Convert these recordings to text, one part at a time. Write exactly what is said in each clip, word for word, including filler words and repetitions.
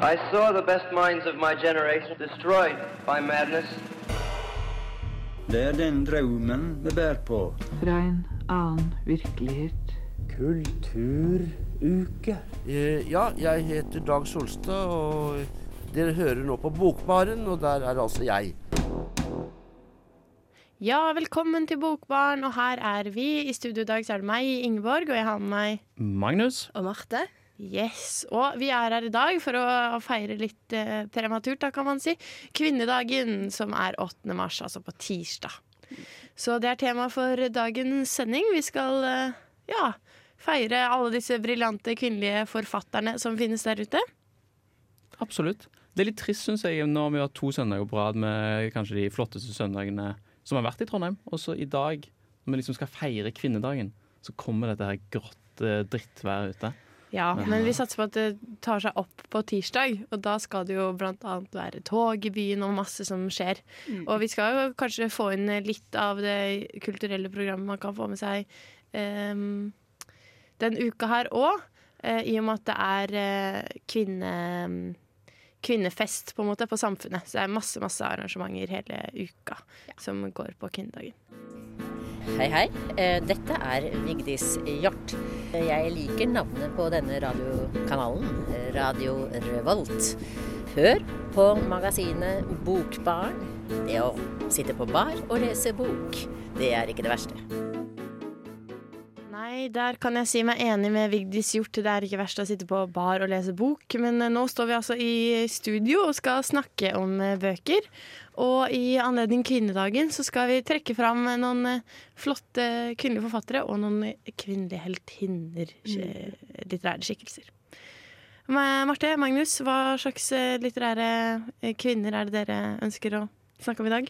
I saw the best minds of my generation destroyed by madness. Det er den drømmen vi bærer på. Fra en annen virkelighet. Kulturuke. Eh, ja, jeg heter Dag Solstad, og dere hører nå på Bokbaren, og der er altså jeg. Ja, velkommen til Bokbaren, og her er vi. I studio i dag så er det meg, Ingeborg, og jeg har med meg Magnus og Marte. Yes, og vi er her i dag for å feire litt eh, prematurt, da kan man si. Kvinnedagen, som er åttende mars, altså på tirsdag. Så det er tema for dagens sending. Vi skal eh, ja, feire alle disse briljante kvinnelige forfatterne som finnes der ute. Absolutt. Det er litt trist, synes jeg, når vi har to søndager på rad med kanskje de flotteste søndagene som har vært i Trondheim. Og så i dag, når vi liksom skal feire kvinnedagen, så kommer dette her grått eh, drittvær ute. Ja, men vi satser på at det tar seg opp på tirsdag, og da skal det jo blant annet være tog i byen og masse som skjer. Mm. Og vi skal jo kanskje få inn litt av det kulturelle programmet man kan få med seg um, den uka her også, uh, i og med at det er uh, kvinne, kvinnefest på en måte på Samfunnet. Så det er masse, masse arrangementer hele uka ja. Som går på kvinnedagen. Hei, hei. Dette er Vigdis Hjort. Jeg liker navnet på denne radiokanalen, Radio Revolt. Hør på magasinet Bokbaren. Det å sitte på bar og lese bok, det er ikke det verste. Nei, der kan jeg si meg enig med Vigdis Hjort. Det er ikke verst å sitte på bar og lese bok, men nå står vi altså i studio og skal snakke om bøker. Og i anledning kvinnedagen så skal vi trekke fram noen flotte kvinnelige forfattere og noen kvinnelige heltinner, mm. litterære skikkelser. Marte, Magnus, hva slags litterære kvinner er det dere ønsker å snakke om i dag?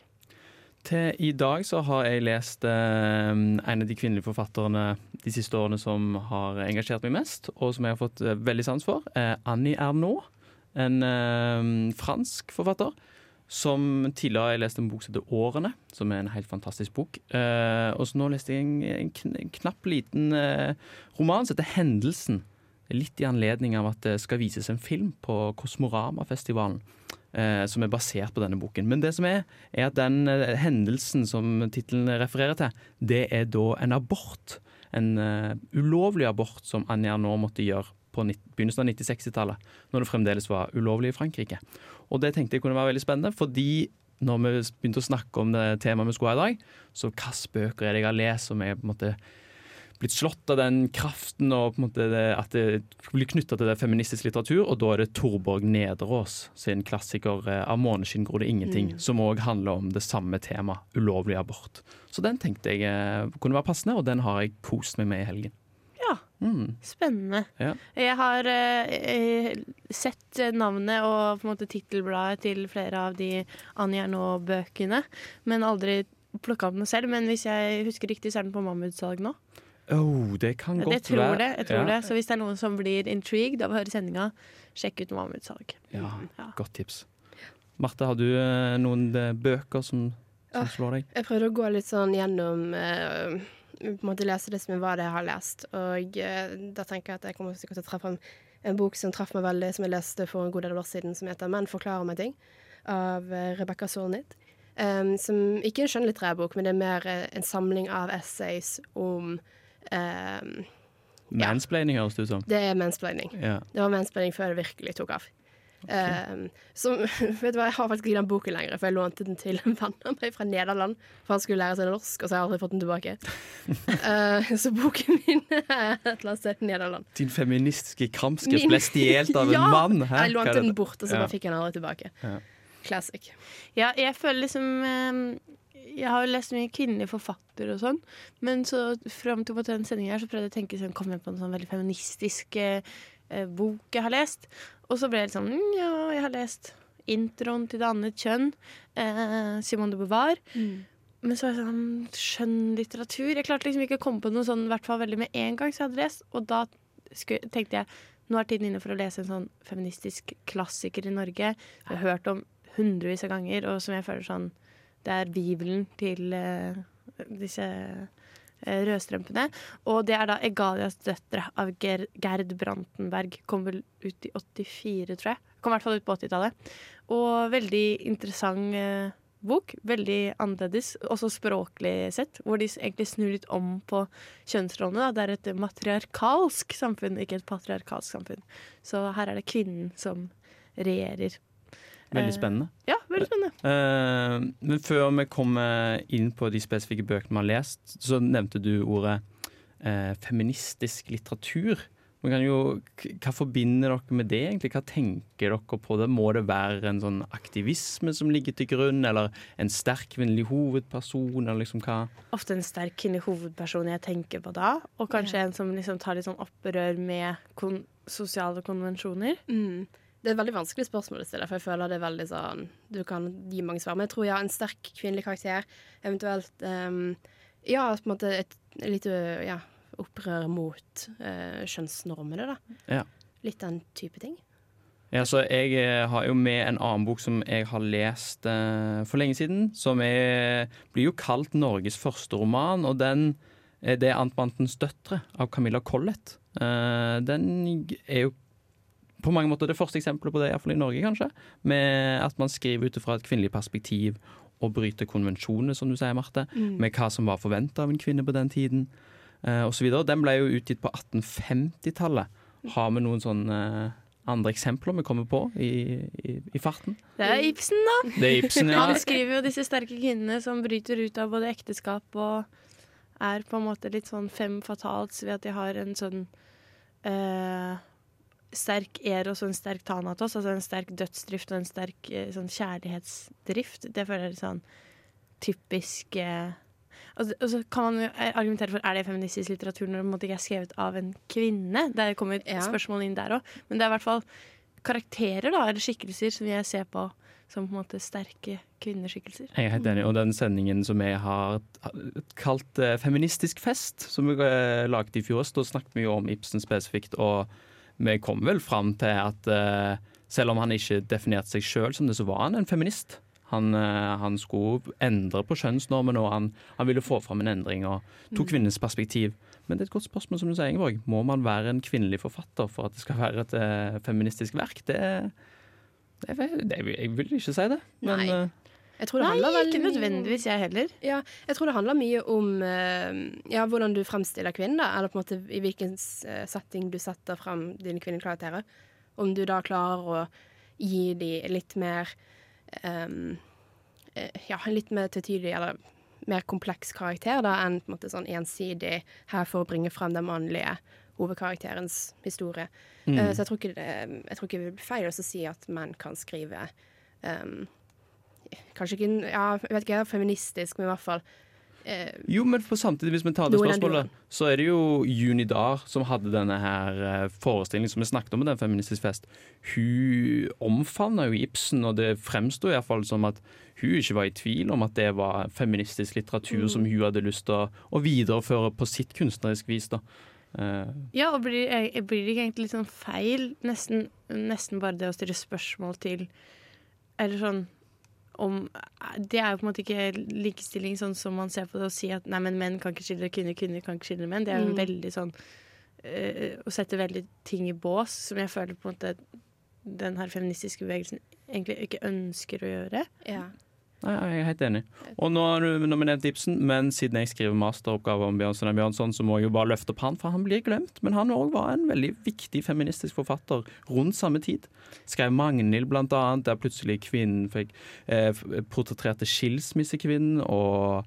Til i dag så har jeg lest eh, en av de kvinnelige forfatterne de siste årene som har engasjert meg mest, og som jeg har fått eh, veldig sans for. Eh, Annie Ernaux, en eh, fransk forfatter, som tidligere har jeg lest en bok som heter Årene, som er en helt fantastisk bok. Eh, og så nå leste jeg en, en, kn- en knapp liten eh, roman som heter Hendelsen. Litt i anledning av at det skal vises en film på Kosmorama-festivalen. Eh, som er basert på denne boken. Men det som er, er at den eh, hendelsen som titelen refererer til, det er da en abort. En uh, ulovlig abort som Annie Ernaux måtte gjøre på nitt- begynnelsen av nittisekstitallet, når det fremdeles var ulovlig i Frankrike. Og det tenkte jeg kunne være veldig spennende, fordi når vi begynte å snakke om det temaet vi skulle ha i dag, så hvilke bøker er det jeg har lest som er på en måte blitt slått av den kraften og på en måte det, at det blir knyttet til det feministisk litteratur, og da er det Torborg Nederås sin klassiker Av måneskinn gror det ingenting, mm. som også handler om det samme tema, ulovlig abort. Så den tenkte jeg eh, kunne være passende, og den har jeg kost meg med i helgen. Ja, mm. spennende. Ja. Jeg har eh, sett navnet og på en måte titelbladet til flere av de Annie Ernaux-bøkene, men aldri plukket opp noe selv. Men hvis jeg husker riktig, så er den på Mammutsalg nå. Oh, det kan godt det tror være. Det, jeg tror ja. det. Så hvis det er noen som blir intrigued av å høre sendinga, sjekk ut Mammutsalg. Ja, ja, godt tips. Marte, har du eh, noen bøker som, som slår deg? Jeg prøvde å gå litt sånn gjennom eh, på en måte lese det som hva det jeg har lest. Og eh, da tenker jeg at jeg kommer sikkert til å treffe en bok som traff meg veldig, som jeg leste for en god del år siden, som heter «Menn forklarer meg ting», av eh, Rebecca Solnit. Um, som ikke er en skjønnlitterær bok, men det er mer eh, en samling av essays om Um, mansplaining høres det ut som. Det er mansplaining. Ja. Det var mansplaining før det virkelig tok av. Okay. Um, så vet du hva, jeg har faktisk ikke den boken lenger, for jeg lånte den til en venn av meg fra Nederland, for han skulle lære seg norsk, og så har jeg aldri fått den tilbake. uh, så boken min er et eller annet sted i Nederland. Din feministiske kampskrift ble stjelt av ja, en mann. Hæ? Jeg lånte den bort, og så ja. bare fikk jeg den aldri tilbake. Ja. Classic. Ja, jeg føler liksom um jeg har jo lest mye kvinnelige forfattere og sånn, men så frem til den sendingen her så prøvde jeg å tenke sånn, kom jeg på en sånn veldig feministisk eh, bok jeg har lest, og så ble jeg litt sånn, mm, ja, jeg har lest introen til Det annet kjønn, eh, Simone de Beauvoir, mm. men så var det sånn skjønnlitteratur, jeg klarte liksom ikke å komme på noe sånn, i hvert fall veldig med en gang så jeg hadde lest, og da skulle, tenkte jeg, nå er tiden inne for å lese en sånn feministisk klassiker i Norge, jeg har hørt om hundrevis av ganger, og som jeg føler sånn, det er bibelen til uh, disse eh, Rødstrømpene. Og det er da Egalias døtre av Ger Gerd Brantenberg. Kom vel ut i åttifire, tror jeg. Kom i hvert fall ut på åttitallet. Og veldig interessant eh, bok. Veldig annerledes, også språklig sett. Hvor de egentlig snur litt om på kjønnsrollene. Da. Det er et matriarkalsk samfunn, ikke et patriarkalsk samfunn. Så her er det kvinnen som regjerer. Veldig spennende. Uh, ja, veldig spennende. Uh, men før vi kommer inn på de spesifikke bøkene vi har lest, så nevnte du ordet uh, feministisk litteratur. Man kan jo, hva forbinder dere med det egentlig? Hva tenker dere på det? Må det være en sånn aktivisme som ligger til grunn, eller en sterk kvinnelig hovedperson, eller liksom hva? Ofte en sterk kvinnelig hovedperson jeg tenker på da, og kanskje ja. En som liksom tar litt sånn opprør med kon sosiale konvensjoner. Mm. Det er et veldig vanskelig spørsmål å stille, for jeg føler det er veldig sånn, du kan gi mange svar. Men jeg tror jeg har en sterk kvinnelig karakter, eventuelt, um, ja, på en måte et litt ja, opprør mot uh, kjønnsnormene da. Ja. Litt den type ting. Ja, så jeg har jo med en annen bok som jeg har lest uh, for lenge siden, som er, blir jo kalt Norges første roman, og den, det er Antmantens døtre av Camilla Collett. Uh, den er jo på mange måter det første eksempelet på det, i hvert fall i Norge kanskje, med at man skriver ut fra et kvinnelig perspektiv og bryter konvensjoner, som du sier, Marte, mm. med hva som var forventet av en kvinne på den tiden, uh, og så videre. Den ble jo utgitt på atten femti-tallet. Har vi noen sånne uh, andre eksempler vi kommer på i, i, i farten? Det er Ibsen da! Det er Ibsen, ja. Han skriver jo disse sterke kvinnene som bryter ut av både ekteskap og er på en måte litt sånn fem fatals ved at de har en sånn uh, sterk er og så en sterk thanatos, altså en sterk dødsdrift og en sterk sånn kjærlighetsdrift. Det føler jeg er sånn typisk eh, og, og så kan man jo argumentere for, er det feministisk litteratur når det ikke er skrevet av en kvinne? Der kommer et ja. Spørsmål inn der også. Men det er i hvert fall karakterer da, eller skikkelser som jeg ser på som på en måte sterke kvinneskikkelser. Jeg er helt enig, og den sendingen som jeg har kalt uh, Feministisk fest, som vi uh, laget i fjor, da snakket vi jo om Ibsen spesifikt, og vi kom vel fram til at uh, selv om han ikke definerte seg selv som det, så var han en feminist. Han, uh, han skulle endre på kjønnsnormen, og han, han ville få fram en endring og tok kvinnens perspektiv. Men det er et godt spørsmål, som du sier, Ingeborg. Må man være en kvinnelig forfatter for at det skal være et uh, feministisk verk? Det, det, det, jeg vil ikke si det. Men, Nei. Uh, Jeg tror det Nei, handler ikke nødvendigvis jeg heller. Ja, jeg tror det handler mye om uh, ja, hvordan du fremstiller kvinnen, da, eller på en måte i hvilken setting du setter frem dine kvinnekarakterer. Om du da klarer å gi de litt mer um, ja, litt mer tydelig, eller mer kompleks karakter da, enn på en måte sånn ensidig her for å bringe frem den mannlige hovedkarakterens historie. Mm. Uh, så jeg tror ikke det, jeg tror ikke det blir feil å si at menn kan skrive um, kanskje ikke, ja, jeg vet ikke, feministisk, men i hvert fall eh, jo, men på samtidig, hvis vi tar det spørsmålet, så er det jo Juni Dahr som hadde denne her uh, forestillingen som vi snakket om med den feministisk fest. Hun omfavnet jo Ibsen, og det fremstod i hvert fall som at hun ikke var i tvil om at det var feministisk litteratur mm. som hun hadde lyst til å, å videreføre på sitt kunstnerisk vis da. Uh, ja, og blir, blir det ikke egentlig litt sånn feil, nesten, nesten bare det å stille spørsmål til, eller sånn, om, det er jo på en måte ikke likestilling sånn som man ser på det og si at nei, men menn kan ikke skille kvinner, kvinner kan ikke skille menn. Det er jo mm. veldig sånn uh, å sette veldig ting i bås som jeg føler på en måte den her feministiske bevegelsen egentlig ikke ønsker å gjøre. Ja. Nei, jeg er helt enig. Og nå har du nominert Ibsen, men siden jeg skriver masteroppgave om Bjørnson og Bjørnson, så må jeg jo bare løfte opp han, for han blir glemt. Men han også var en veldig viktig feministisk forfatter rundt samme tid. Skrev Magnhild blant annet, der plutselig kvinnen fikk eh, portretterte skilsmissekvinnen, og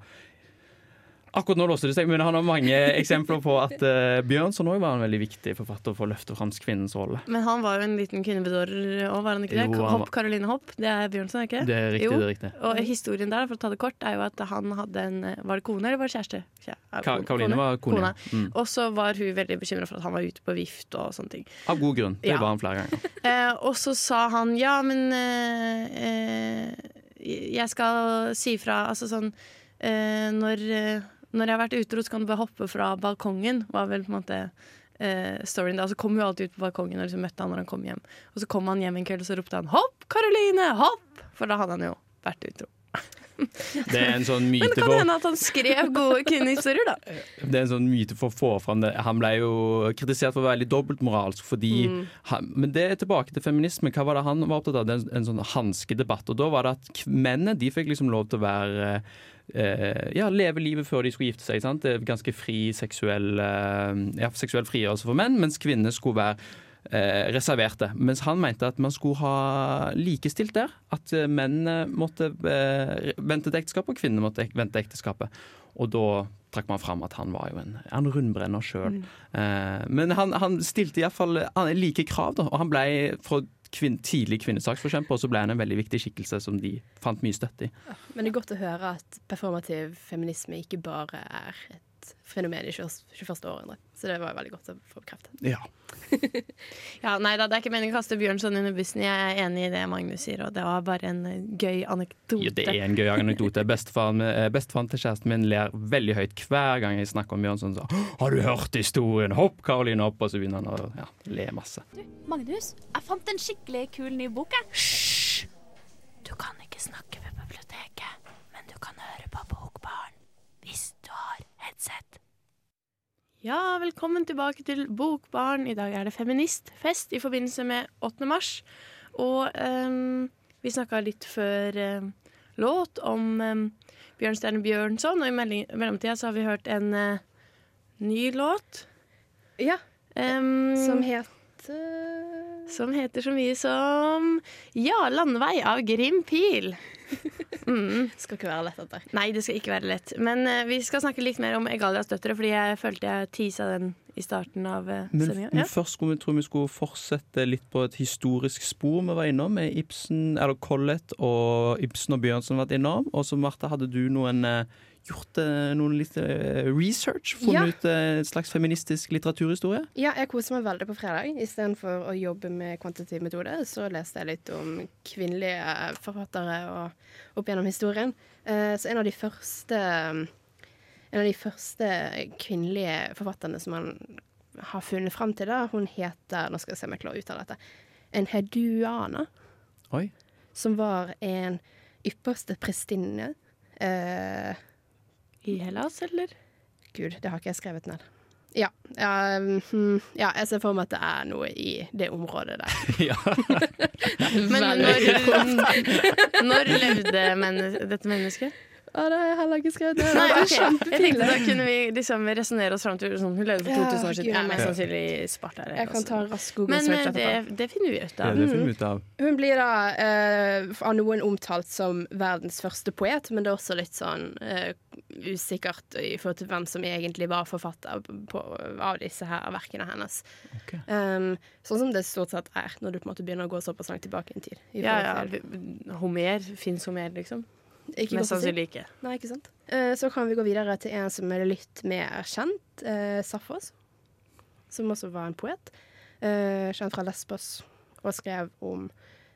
akkurat nå låste det seg, men han har mange eksempler på at uh, Bjørnson også var en veldig viktig forfatter for å løfte frem kvinnens rolle. Men han var jo en liten kvinnebedårer også, var han ikke det? Jo, han Hopp, Caroline Hopp, det er Bjørnson, ikke det? Det er riktig, jo. det er riktig. Og historien der, for å ta det kort, er jo at han hadde en, var det kone eller var det kjæreste? Ja, Ka Caroline var kone. kone. Mm. Og så var hun veldig bekymret for at han var ute på vift og sånne ting. Av god grunn, det ja. var han flere ganger. eh, og så sa han, ja, men eh, eh, jeg skal si fra, altså sånn, eh, når... Eh, Når jeg har vært utro, så kan du bare hoppe fra balkongen, var vel på en måte uh, storyen da. Så kom jo alltid ut på balkongen og liksom møtte han når han kom hjem. Og så kom han hjem en kveld, og så ropte han, hopp, Caroline, hopp! For da hadde han jo vært utro. Det er en sånn myte Men det kan hende at han skrev gode kvinnehistorier, da. Det er en sånn myte for å få fram det. Han ble jo kritisert for å være veldig dobbeltmoralsk, fordi Mm. han, men det er tilbake til feminisme. Hva var det han var opptatt av? Det er en, en sånn hanskedebatt. Og da var det at k- mennene de fikk liksom lov til å være eh, ja, leve livet før de skulle gifte seg. Sant? Det er ganske fri seksuell, eh, ja, seksuell frigjørelse for menn, mens kvinner skulle være Eh, reserverte, mens han mente at man skulle ha likestilt der, at eh, mennene måtte eh, vente til ekteskapet og kvinnene måtte ek- vente ekteskapet, og da trakk man fram at han var jo en, en rundbrenner selv. Mm. Eh, men han, han stilte i hvert fall han, like krav da, og han ble fra kvinn, tidlig kvinnesaksforkjemper, og så ble han en veldig viktig skikkelse som de fant mye støtte i. Men det er godt å høre at performativ feminisme ikke bare er et fenomen i tjueførste århundre. Så det var veldig godt å få bekreftet. Ja. Ja, nei da, det er ikke meningen å kaste Bjørnson under bussen. Jeg er enig i det Magnus sier, og det var bare en eh, gøy anekdote. Ja, det er en gøy anekdote. Bestefaren, eh, bestefaren til kjæresten min ler veldig høyt hver gang jeg snakker om Bjørnson. Så, har du hørt historien? Hopp, Karoline, opp! Og så begynner han å ja, le masse. Magnus, jeg fant en skikkelig kul ny bok. Hysj! Du kan ikke snakke ved biblioteket, men du kan høre på Bokbarn hvis du har headset. Ja, velkommen tilbake til Bokbarn. I dag er det feministfest i forbindelse med åttende mars. Og ehm, vi snakket litt før ehm, låt om ehm, Bjørnstjerne Bjørnson, og i melding- mellomtida så har vi hørt en eh, ny låt. Ja, Ehm, som het som heter så mye som Ja, Landvei av Grim Pil. Mm. Skal ikke være lett dette. Nei, det skal ikke være lett. Men eh, vi skal snakke litt mer om Egalias døtre, fordi jeg følte jeg teasa den i starten av uh, Men, sendinga. men Ja. først skulle vi, tror vi skulle fortsette litt på et historisk spor vi var innom, med Ibsen, eller Collett og Ibsen og Bjørnson vært innom. Og så, Martha, hadde du noen eh, gjort eh, noen litt eh, research? Funnet Ja. ut eh, en slags feministisk litteraturhistorie? Ja, jeg koser meg veldig på fredag. Istedenfor å jobbe med kvantitativ metode, så leste jeg litt om kvinnelige forfattere og opp gjennom historien. Eh, så en av de første En av de første kvinnelige forfatterne som man har funnet frem til, da, hun heter, nå skal jeg se om jeg klarer å uttale dette, Enheduana, Oi. som var en ypperste prestinne. Eh, I Hellas, eller? Gud, det har ikke jeg skrevet ned. Ja, ja, hm, ja, jeg ser for meg at det er noe i det området der. ja. Men når, når levde mennes, dette mennesket? Å, det har jeg heller ikke skrevet ned. Nei, Det er ok. Jeg kjempepinlig. tenkte da kunne vi liksom resonnere oss frem til sånn, hun levde for Ja, to tusen år siden. Gud, Ja, mest ja. sannsynlig i Sparta. eller Jeg kan noe ta en sånt. rask Google Men search eh, det, etterpå. det finner vi ut Ja, av. det finner vi ut av. Hun blir da eh, av noen omtalt som verdens første poet, men det er også litt sånn eh, usikkert i forhold til hvem som egentlig var forfatter på, av disse her verkene hennes. Ok. Um, sånn som det stort sett er, når du på en måte begynner å gå såpass langt tilbake i en tid. I Ja, forhold ja. til- Homer. Fins Homer, liksom? Ikke Mest godt å si. sannsynlig ikke. Nei, ikke sant. Eh, så kan vi gå videre til en som er litt mer kjent, eh, Sappos, som også var en poet. Eh, kjent fra Lesbos, og skrev om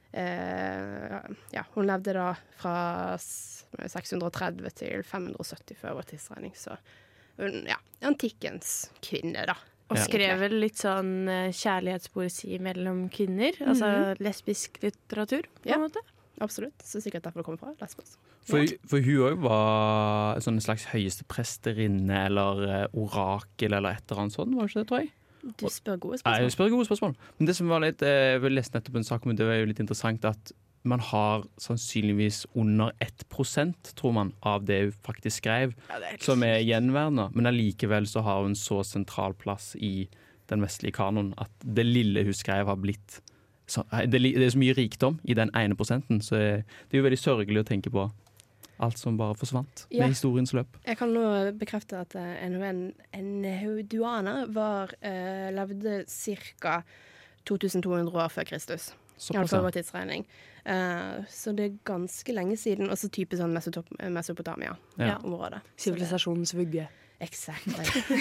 eh, Ja, hun levde da fra s- seks hundre tretti til fem hundre sytti før vår tidsregning, så hun, ja, antikkens kvinne, da. Og Ja. skrev vel litt sånn eh, kjærlighetspoesi mellom kvinner. Altså lesbisk litteratur, på Ja. en måte. Absolutt. Så sikkert derfor det kommer fra Lesbos. For, for hun òg var sånn en slags høyeste presterinne eller eh, orakel eller et eller annet sånt, var det ikke det, tror jeg? Du spør gode Nei, jeg spørsmål. spør gode spørsmål. Men det som var litt, eh, jeg leste nettopp en sak om det, det var jo litt interessant at man har sannsynligvis under ett prosent, tror man, av det hun faktisk skrev, som er gjenværende. Men allikevel så har hun så sentral plass i den vestlige kanonen at det lille hun skrev har blitt så, det, det er så mye rikdom i den ene prosenten, så det er jo veldig sørgelig å tenke på alt som bare forsvant Ja. med historiens løp. Jeg kan nå bekrefte at eh, en, en, en hauduaner var, eh, levde ca. to tusen to hundre år før Kristus. Såpass, Iallfall ja. vår tidsregning. Eh, så det er ganske lenge siden. Også type sånn Mesotop Mesopotamia. Ja. Området. Sivilisasjonens vugge. Exakt.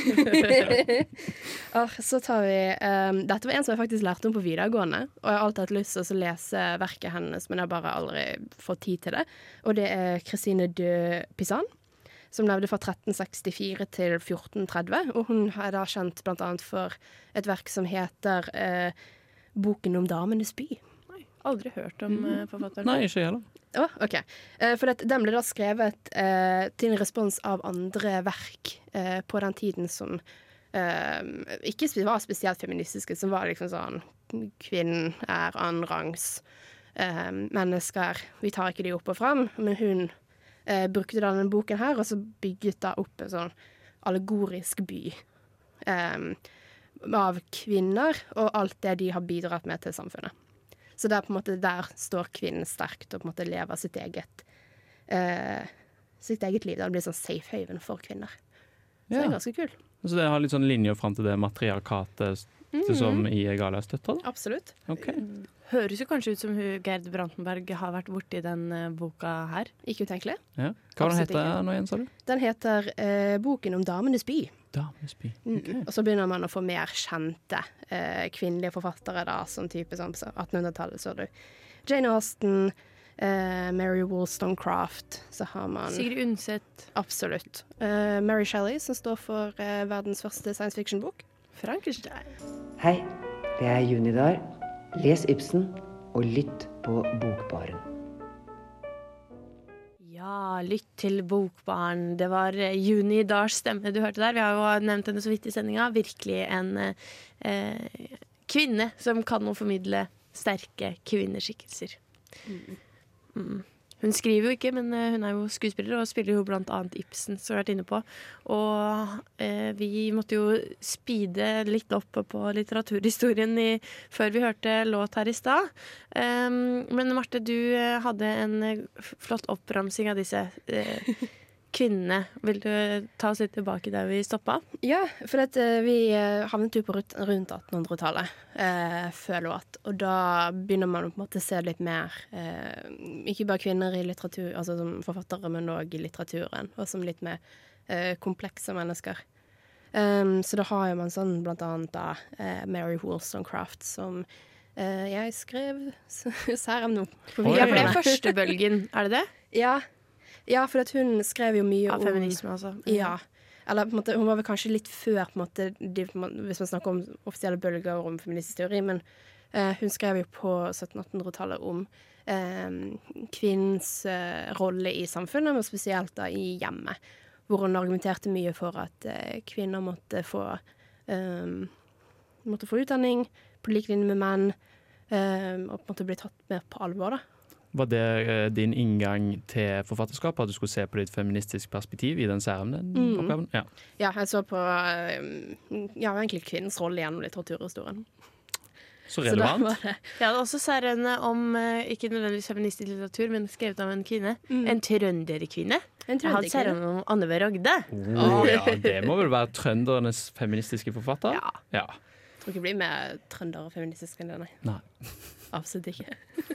Og så tar vi um, Dette var en som jeg faktisk lærte om på videregående, og jeg har alltid hatt lyst til å lese verket hennes, men jeg har bare aldri fått tid til det. Og det er Christine de Pizan, som levde fra tretten sekstifire til fjorten tretti. Og hun er da kjent blant annet for et verk som heter uh, Boken om damenes by. Aldri hørt om eh, forfatteren. Nei, ikke heller. Oh, ok. Eh, for det, den ble da skrevet eh, til en respons av andre verk eh, på den tiden som eh, ikke var spesielt feministiske, som var liksom sånn kvinnen er annenrangs eh, mennesker. Vi tar ikke de opp og frem, men hun eh, brukte da denne boken her, og så bygget da opp en sånn allegorisk by eh, av kvinner og alt det de har bidratt med til samfunnet. Så det er på en måte der står kvinnen sterkt og på en måte lever sitt eget eh, sitt eget liv. Det blir sånn safe haven for kvinner. Så ja. Det er ganske kul. Så det har litt sånn linjer frem til det matriarkatet mm-hmm. som i Galia støtter? Absolutt. Okay. Høres jo kanskje ut som hun Gerd Brantenberg har vært borti den uh, boka her. Ikke utenkelig. Ja. Hva den heter den nå igjen, sa du? Den heter uh, Boken om Damenes by. Damenes by, ok. Mm. Og så begynner man å få mer kjente uh, kvinnelige forfattere da, som type sånn på attenhundretallet, så du. Jane Austen, uh, Mary Wollstonecraft, så har man... Sigrid Undset. Absolutt. Uh, Mary Shelley, som står for uh, verdens første science fiction-bok. Frankenstein. Hei, det er Junidar. Les Ibsen og lytt på Bokbaren. Ja, lytt til Bokbaren. Det var Juni Dars stemme du hørte der. Vi har jo nevnt henne så vidt i sendinga. Virkelig en eh, kvinne som kan å formidle sterke kvinneskikkelser. Mm. Mm. Hun skriver jo ikke, men hun er jo skuespiller og spiller jo blant annet Ibsen, som vi har vært inne på. Og eh, vi måtte jo speede litt opp på litteraturhistorien i, før vi hørte låt her i stad. Um, men Marte, du hadde en flott oppramsing av disse eh, kvinnene. Vil du ta oss litt tilbake der vi stoppet? Ja, for at, uh, vi havnet jo på rundt attenhundretallet uh, før låt, og da begynner man på en måte å se litt mer, uh, ikke bare kvinner i litteratur, altså som forfattere, men også i litteraturen, og som litt mer uh, komplekse mennesker. Um, så da har jo man sånn blant annet da uh, Mary Wollstonecraft, som uh, jeg skrev særemne på. Ja, for det er første bølgen, er det det? Ja. Ja, for at hun skrev jo mye om... Av feminisme, altså. Ja. Eller på en måte, hun var vel kanskje litt før, på en måte, de, hvis man snakker om offisielle bølger om feministisk teori, men uh, hun skrev jo på sytten-attenhundretallet om uh, kvinnens uh, rolle i samfunnet, men spesielt da i hjemmet, hvor hun argumenterte mye for at uh, kvinner måtte få, um, måtte få utdanning på lik linje med menn, um, og på en måte bli tatt mer på alvor, da. Var det uh, din inngang til forfatterskap, at du skulle se på ditt feministisk perspektiv i den særemne-oppgaven? Mm. Ja. ja, jeg så på uh, ja, egentlig kvinnens rolle gjennom litteraturhistorien. Så relevant. Så jeg hadde også særemne om, uh, ikke nødvendigvis feministisk litteratur, men skrevet av en kvinne. Mm. En trønderkvinne. En jeg hadde særemne om Anne B. Ragde. Oh, ja, det må vel være trøndernes feministiske forfatter? Ja. ja. Jeg tror ikke det blir mer trønder og feministisk enn det, nei. Nei. Absolutt ikke.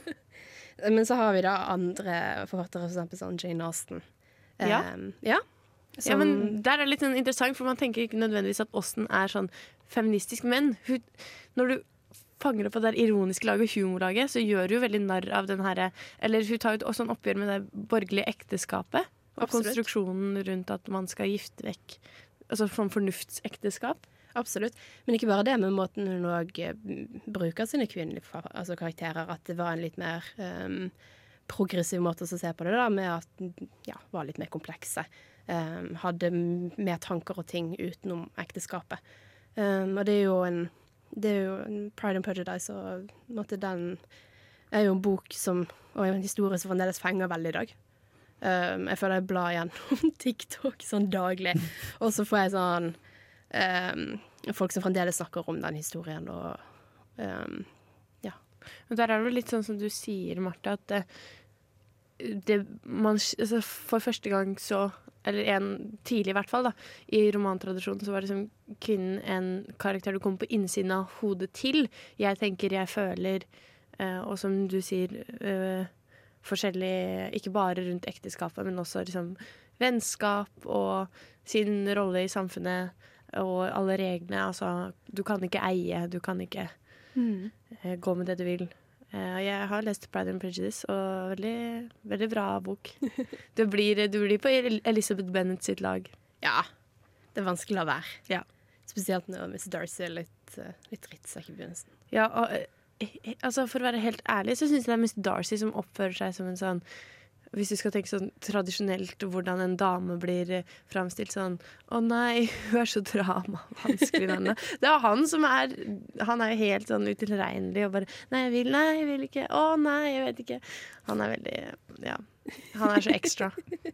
Men så har vi da andre forfattere, for eksempel sånn Jane Austen. Ja. Um, ja. Som... ja, men der er det litt sånn interessant, for man tenker ikke nødvendigvis at Austen er sånn feministisk, men hun, når du fanger opp på det ironiske laget og humorlaget, så gjør du jo veldig narr av den her, eller hun tar jo også en oppgjør med det borgerlige ekteskapet, og Absolutt. Konstruksjonen rundt at man skal gifte vekk, altså sånn fornuftsekteskap. Absolutt. Men ikke bare det, men måten hun også bruker sine kvinnelige altså karakterer, at det var en litt mer um, progressiv måte å se på det, da, med at ja, var litt mer komplekse. Um, hadde mer tanker og ting utenom ekteskapet. Um, og det er jo en, det er jo en Pride and Prejudice, og måte, den er jo en bok som, og en historie som fremdeles fenger veldig i dag. Um, jeg føler jeg blar gjennom TikTok sånn daglig, og så får jeg sånn Um, folk som fremdeles snakker om den historien og um, ja. Og der er det litt sånn som du sier, Marte, at det, det man, altså for første gang så, eller en tidlig i hvert fall da, i romantradisjonen så var det som kvinnen en karakter du kom på innsiden av hodet til. Jeg tenker, jeg føler, uh, og som du sier, uh, forskjellig, ikke bare rundt ekteskapet, men også liksom vennskap og sin rolle i samfunnet, og alle reglene, altså, du kan ikke eie, du kan ikke mm. uh, gå med det du vil. Uh, jeg har lest Pride and Prejudice, og veldig, veldig bra bok. Du blir, du blir på Elizabeth Bennet sitt lag. Ja, det er vanskelig å la være. Ja. Spesielt når Miss Darcy er litt, uh, litt drittsekk i begynnelsen. Ja, og uh, altså for å være helt ærlig, så synes jeg det er Miss Darcy som oppfører seg som en sånn, hvis du skal tenke sånn tradisjonelt hvordan en dame blir fremstilt sånn, å nei, hun er så drama, vanskelig denne. Det er han som er, han er jo helt sånn utilregnelig og bare, nei, jeg vil, nei, jeg vil ikke, å nei, jeg vet ikke. Han er veldig, ja, han er så ekstra.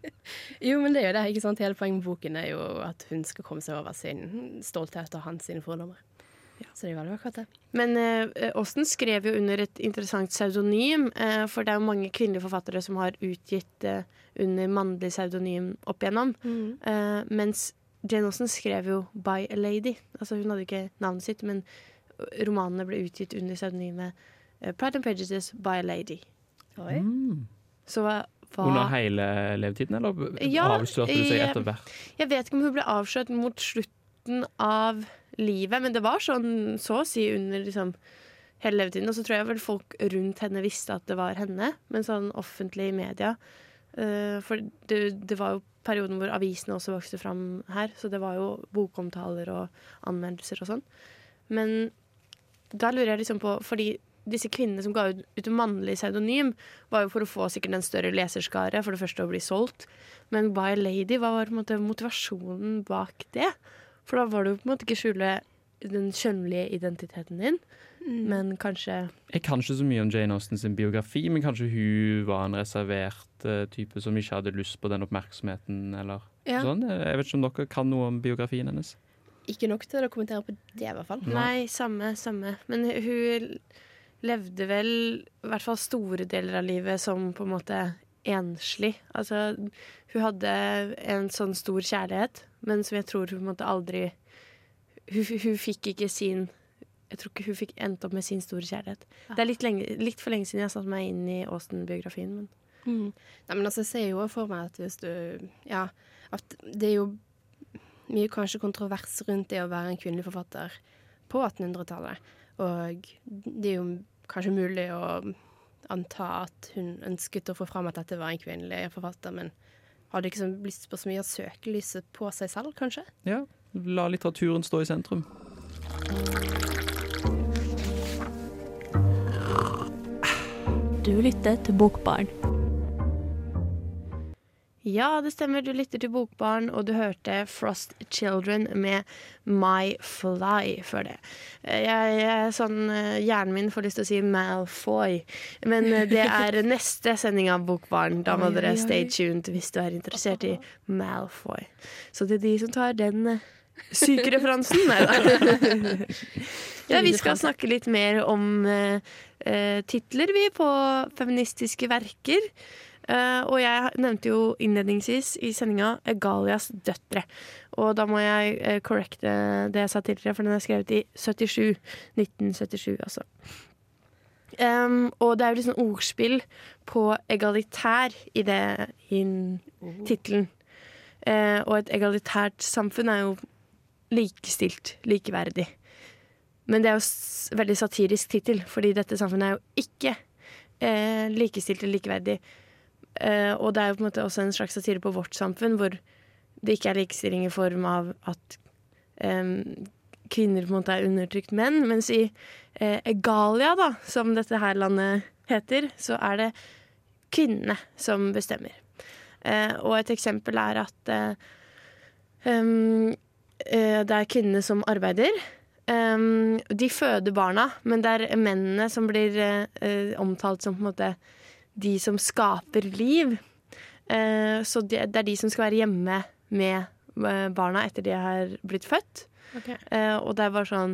Jo, men det er jo det, ikke sant? Hele poenget med boken er jo at hun skal komme seg over sin stolthet og hans sine fordommer. Ja, så det er veldig akkurat det. Men eh, Austen skrev jo under et interessant pseudonym, eh, for det er jo mange kvinnelige forfattere som har utgitt eh, under mannlig pseudonym opp igjennom. Mm. Eh, mens Jane Austen skrev jo By a Lady. Altså hun hadde ikke navnet sitt, men romanene ble utgitt under pseudonymet eh, Pride and Prejudice By a Lady. Oi. Mm. Så hva... Under hele levetiden, eller ja, avslørte du seg etter hvert? Jeg vet ikke om hun ble avslørt mot slutten av livet, men det var sånn så å si under liksom, hele levetiden. Og så tror jeg vel folk rundt henne visste at det var henne, men sånn offentlig i media. Uh, for det, det var jo perioden hvor avisene også vokste fram her, så det var jo bokomtaler og anmeldelser og sånn. Men da lurer jeg liksom på, fordi disse kvinnene som ga ut, ut en mannlig pseudonym, var jo for å få sikkert en større leserskare, for det første å bli solgt. Men By a Lady, hva var på en måte motivasjonen bak det? For da var det jo på en måte ikke skjule den kjønnlige identiteten din, mm. men kanskje... Jeg kan ikke så mye om Jane Austen sin biografi, men kanskje hun var en reservert uh, type som ikke hadde lyst på den oppmerksomheten, eller ja. Sånn. Jeg vet ikke om dere kan noe om biografien hennes. Ikke nok til å kommentere på det i hvert fall. Nei, samme, samme. Men hun levde vel i hvert fall store deler av livet som på en måte enslig. Altså, hun hadde en sånn stor kjærlighet, men som jeg tror hun måtte aldri hun, hun fikk ikke sin jeg tror ikke hun fikk endt opp med sin store kjærlighet. Ja. Det er litt, lenge, litt for lenge siden jeg satt meg inn i Austen-biografien. Men. Mm. Nei, men altså, jeg ser jo for meg at hvis du ja, at det er jo mye kanskje kontrovers rundt det å være en kvinnelig forfatter på attenhundretallet, og det er jo kanskje mulig å anta at hun ønsket å få fram at dette var en kvinnelig forfatter, men hadde ikke så lyst på så mye av søkelyset på seg selv, kanskje? Ja, la litteraturen stå i sentrum. Du lytter til Bokbarn. Ja, det stemmer. Du lytter til Bokbarn, og du hørte Frost Children med My Fly før det. Jeg, jeg sånn, hjernen min får lyst til å si Malfoy, men det er neste sending av Bokbarn. Da må oi, dere stay tuned hvis du er interessert i Malfoy. Så det er de som tar den syke referansen. Neida. Ja, vi skal snakke litt mer om uh, uh, titler vi på feministiske verker. Uh, og jeg nevnte jo innledningsvis i sendinga Egalias døtre. Og da må jeg uh, correcte det jeg sa tidligere, for den er skrevet i syttisju. nitten syttisju, altså. Um, og det er jo litt sånn ordspill på egalitær i det i tittelen. Uh, og et egalitært samfunn er jo likestilt, likeverdig. Men det er jo s- veldig satirisk tittel, fordi dette samfunnet er jo ikke uh, likestilt og likeverdig. Uh, og det er jo på en måte også en slags satire på vårt samfunn, hvor det ikke er likestilling i form av at um, kvinner på en måte er undertrykt menn, mens i uh, Egalia, da, som dette her landet heter, så er det kvinnene som bestemmer. Uh, og et eksempel er at uh, um, uh, det er kvinnene som arbeider. Um, de føder barna, men det er mennene som blir uh, omtalt som på en måte de som skaper liv. Eh, så det, det er de som skal være hjemme med eh, barna etter de har blitt født. Okay. Eh, og det er bare sånn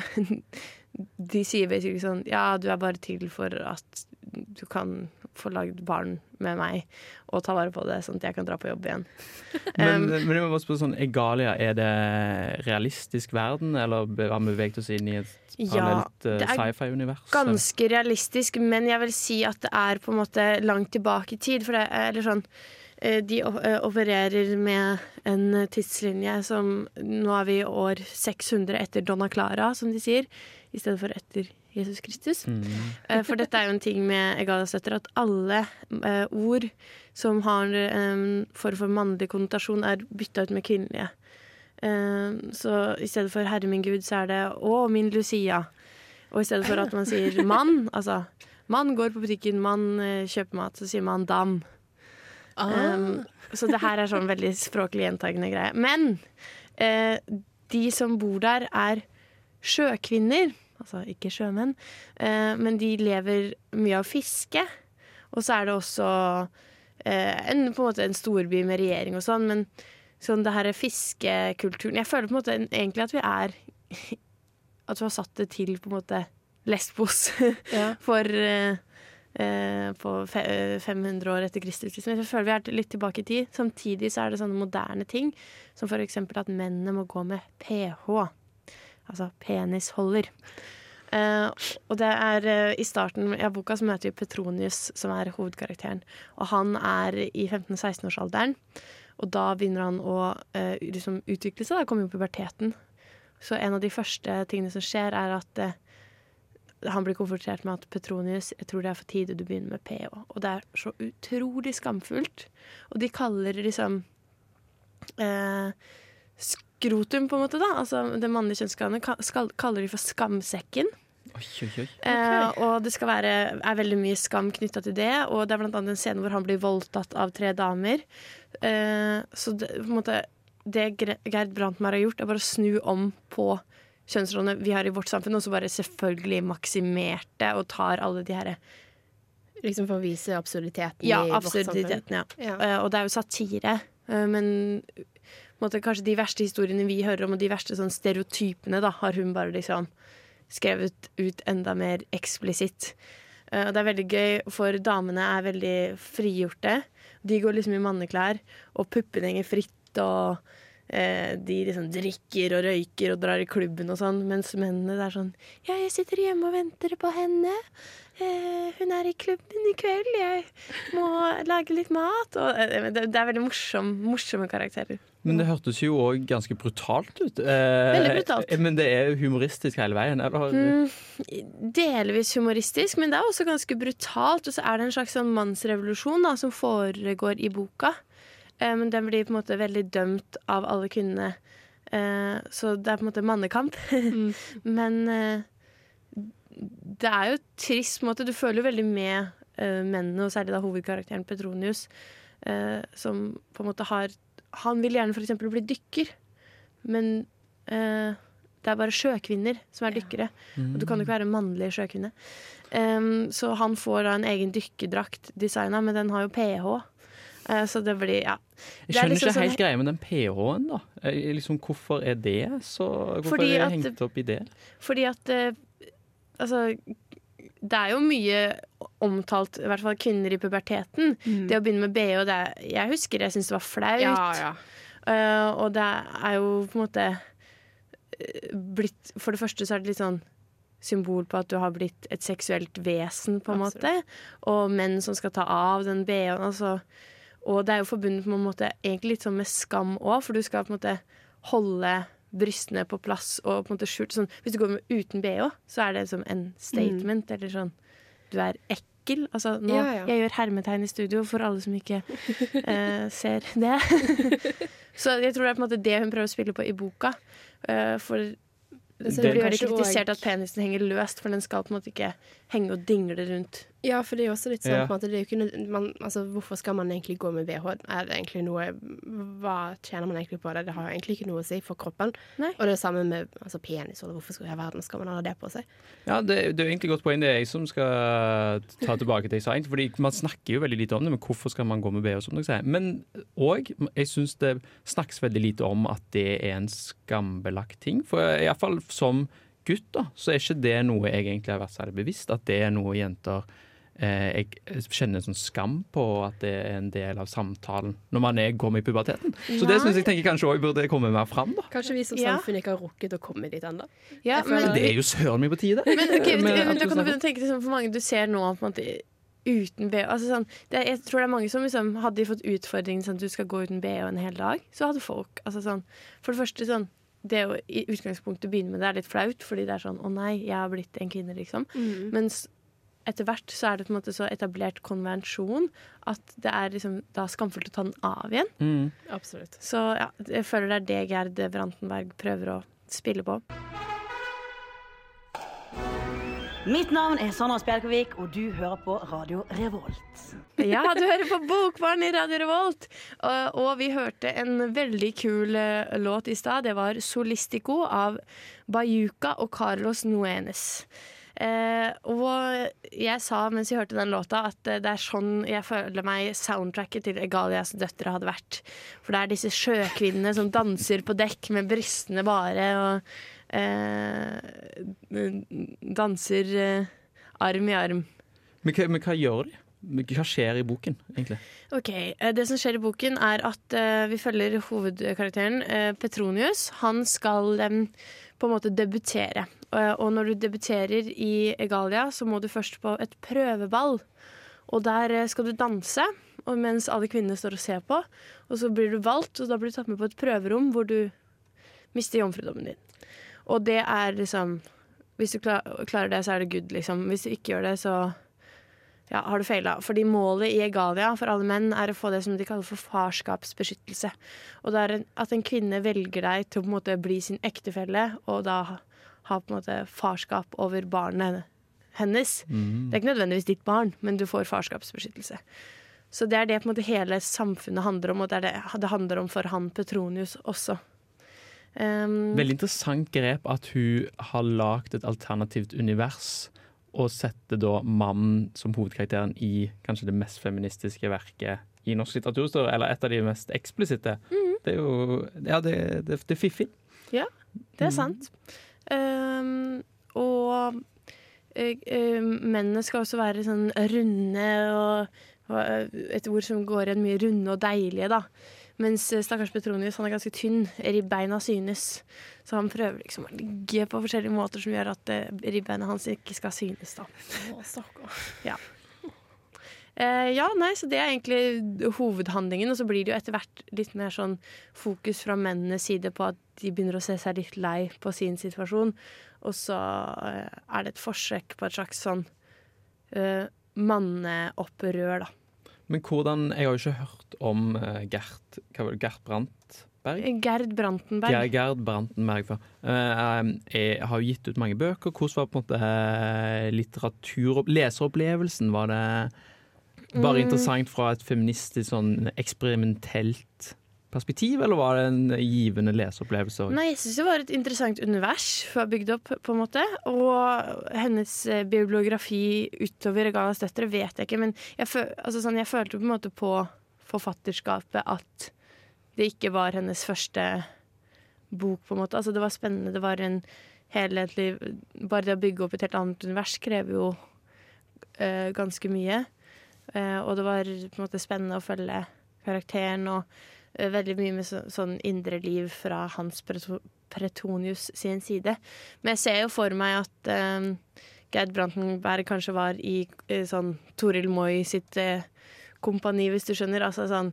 de sier basically sånn ja, du er bare til for at du kan få lagd barn med meg og ta vare på det, sånn at jeg kan dra på jobb igjen. men, um, men jeg må bare spørre sånn, Egalia, er det realistisk verden, eller har vi beveget oss inn i et parallelt ja, uh, sci-fi-univers? Ganske eller? Realistisk, men jeg vil si at det er på en måte langt tilbake i tid, for det er eller sånn de opererer med en tidslinje som nå er vi i år seks hundre etter Donna Clara, som de sier, i stedet for etter Jesus Kristus. Mm. For dette er jo en ting med Egalias døtre, at alle uh, ord som har en um, form for mannlig konnotasjon er bytta ut med kvinnelige. Uh, så i stedet for Herre min Gud, så er det Å, min Lucia. Og i stedet for at man sier mann, altså mann går på butikken, mann eh, kjøper mat, så sier man dam. Ah. Um, så det her er sånn veldig språklig gjentagende greie. Men eh, de som bor der er sjøkvinner, altså ikke sjømenn, eh, men de lever mye av fiske. Og så er det også eh, en, på en måte en storby med regjering og sånn, men sånn det her fiskekulturen, jeg føler på en måte egentlig at vi er, at vi har satt det til på en måte Lesbos ja. for eh, eh, på fe, fem hundre år etter Kristus. Men jeg føler vi er litt tilbake i tid. Samtidig så er det sånne moderne ting, som for eksempel at mennene må gå med ph, altså penisholder. Eh, og det er eh, i starten av boka så møter vi Petronius, som er hovedkarakteren. Og han er i femten-seksten-årsalderen, og da begynner han å eh, liksom utvikle seg, da kommer jo puberteten. Så en av de første tingene som skjer er at eh, han blir konfrontert med at Petronius, jeg tror det er for tide du begynner med ph. Og det er så utrolig skamfullt. Og de kaller det liksom eh, skrotum på en måte da. Altså det mannlige kjønnsorganet kaller de for skamsekken. Oi, oi, oi. Eh, okay. Og det skal være, er veldig mye skam knyttet til det. Og det er blant annet en scene hvor han blir voldtatt av tre damer. Eh, så det, på en måte, det Gerd Brandtmar har gjort er bare å snu om på kjønnsrollene vi har i vårt samfunn, og så bare selvfølgelig maksimerte og tar alle de her liksom for å vise absurditeten ja, i absurditeten, vårt samfunn. Ja. Uh, og det er jo satire, uh, men måte, kanskje de verste historiene vi hører om, og de verste sånn, stereotypene, da, har hun bare liksom skrevet ut enda mer eksplisitt. Uh, og det er veldig gøy, for damene er veldig frigjorte. De går liksom i manneklær, og puppene henger fritt, og de liksom drikker og røyker og drar i klubben og sånn, mens mennene det er sånn ja, jeg sitter hjemme og venter på henne, eh, hun er i klubben i kveld, jeg må lage litt mat og, eh, det, det er veldig morsom, morsomme karakterer. Men det hørtes jo også ganske brutalt ut. Eh, veldig brutalt. Men det er humoristisk hele veien, eller? Mm, delvis humoristisk, men det er også ganske brutalt, og så er det en slags sånn mannsrevolusjon da, som foregår i boka. Men den blir på en måte veldig dømt av alle kvinnene. Så det er på en måte mannekamp. Mm. Men det er jo trist på en måte. Du føler jo veldig med mennene, og særlig da hovedkarakteren Petronius, som på en måte har Han vil gjerne for eksempel bli dykker, men det er bare sjøkvinner som er dykkere. Mm. Og du kan jo ikke være en mannlig sjøkvinne. Så han får da en egen dykkerdrakt designet, men den har jo ph. Så det blir, ja. Jeg skjønner liksom ikke helt sånn, greia med den ph-en da. Liksom, hvorfor er det så? Hvorfor er det hengt opp i det? Fordi at altså, det er jo mye omtalt, i hvert fall kvinner i puberteten. Mm. Det å begynne med bh, det er, jeg husker jeg synes det var flaut. Ja, ja. Uh, og det er jo på en måte blitt, for det første så er det litt sånn symbol på at du har blitt et seksuelt vesen på en måte. Og menn som skal ta av den bh-en, altså. Og det er jo forbundet på en måte egentlig litt sånn med skam også, for du skal på en måte holde brystene på plass og på en måte skjult. Sånn, hvis du går med uten bh, så er det som en statement, mm. eller sånn, du er ekkel. Altså, nå, ja, ja. Jeg gjør hermetegn i studio for alle som ikke uh, ser det. Så jeg tror det er på en måte det hun prøver å spille på i boka, uh, for det, det blir veldig kritisert at penisen henger løst, for den skal på en måte ikke henge og dingle rundt. Ja, for det er jo også litt sånn, ja. På en måte, det er jo ikke noe, man, altså, hvorfor skal man egentlig gå med B H? Er det egentlig noe, hva tjener man egentlig på det? Det har jo egentlig ikke noe å si for kroppen. Nei. Og det er det samme med altså, penis, og hvorfor skal, i verden skal man ha det på seg? Ja, det, det er egentlig godt poeng. Det er jeg som skal ta tilbake til det jeg sa, egentlig, fordi man snakker jo veldig lite om det, men hvorfor skal man gå med B H, som dere sier? Men, og jeg synes det snakkes veldig lite om at det er en skambelagt ting, for i hvert fall som gutt da, så er ikke det noe jeg egentlig har vært særlig bevisst, at det er noe jenter eh, jeg kjenner en sånn skam på at det er en del av samtalen når man er, går med i puberteten. Så det synes jeg tenker kanskje også burde komme mer frem da. Kanskje vi som ja. samfunn ikke har rukket å komme dit enda. Ja, men det er jo søren mye på tide. Men, okay, men, men da kan du begynne å tenke liksom, for mange du ser nå på en måte uten B H. Altså, sånn, det, jeg tror det er mange som liksom, hadde de fått utfordringen sånn at du skal gå uten B H en hel dag, så hadde folk, altså sånn, for det første sånn, det å i utgangspunktet begynne med det er litt flaut, fordi det er sånn, å nei, jeg har blitt en kvinne, liksom. Mm. Mens etter hvert så er det på en måte så etablert konvensjon at det er liksom da skamfullt å ta den av igjen. Mm. Absolutt. Så ja, jeg føler det er det Gerd Brantenberg prøver å spille på. Mitt navn er Sandra Spjelkavik, og du hører på Radio Revolt. Ja, du hører på Bokbarn i Radio Revolt. Og, og vi hørte en veldig kul uh, låt i stad. Det var Solistico av Bayuca og Carlos Nuenes. Uh, og jeg sa mens jeg hørte den låta at uh, det er sånn jeg føler meg soundtracket til Egalias døtre hadde vært. For det er disse sjøkvinnene som danser på dekk med brystene bare og uh, danser uh, arm i arm. Men hva, men hva gjør de? Hva skjer i boken, egentlig? Ok, det som skjer i boken er at uh, vi følger hovedkarakteren uh, Petronius. Han skal um, på en måte debutere. Uh, og når du debuterer i Egalia, så må du først på et prøveball. Og der uh, skal du danse, og mens alle kvinnene står og ser på. Og så blir du valgt, og da blir du tatt med på et prøverom hvor du mister jomfrudommen din. Og det er liksom Hvis du klar, klarer det, så er det good, liksom. Hvis du ikke gjør det, så ja, har du feilet. Fordi målet i Egalia for alle menn er å få det som de kaller for farskapsbeskyttelse. Og det er at en kvinne velger deg til å på en måte bli sin ektefelle, og da ha på en måte farskap over barnet hennes. Mm. Det er ikke nødvendigvis ditt barn, men du får farskapsbeskyttelse. Så det er det på en måte hele samfunnet handler om, og det er det det handler om for han Petronius også. Um, Veldig interessant grep at hun har lagt et alternativt univers og setter da mannen som hovedkarakteren i kanskje det mest feministiske verket i norsk litteraturhistorie, eller et av de mest eksplisitte. Mm. Det er jo ja, det, det, det er fiffig. Ja, det er sant. Mm. Um, og uh, mennene skal også være sånn runde, og, og et ord som går igjen mye runde og deilige, da. Mens stakkars Petronius, han er ganske tynn. Ribbeina synes. Så han prøver liksom å ligge på forskjellige måter som gjør at ribbeina hans ikke skal synes, da. Å, stakkars. Ja. Eh, ja, nei, så det er egentlig hovedhandlingen, og så blir det jo etter hvert litt mer sånn fokus fra mennenes side på at de begynner å se seg litt lei på sin situasjon, og så eh, er det et forsøk på et slags sånn eh, manneopprør, da. Men hvordan, jeg har jo ikke hørt om uh, Gert, hva var det, Gert Brandtberg? Gerd Brantenberg. Ja, Gerd Brantenberg. For. Uh, jeg har jo gitt ut mange bøker. Hvordan var på en måte uh, litteratur, leseropplevelsen? Var det bare mm. interessant fra et feministisk, sånn eksperimentelt perspektiv, eller var det en givende leseopplevelse? Nei, jeg synes det var et interessant univers for å ha bygd opp, på en måte. Og hennes bibliografi utover Egalias døtre vet jeg ikke, men jeg, føl, altså sånn, jeg følte på en måte på forfatterskapet at det ikke var hennes første bok, på en måte. Altså det var spennende, det var en helhetlig, bare det å bygge opp et helt annet univers krever jo uh, ganske mye. Uh, og det var på en måte spennende å følge karakteren og veldig mye med så, sånn indre liv fra Hans Pretonius sin side. Men jeg ser jo for meg at um, Gerd Brantenberg kanskje var i uh, sånn Toril Moi sitt uh, kompani, hvis du skjønner. Altså sånn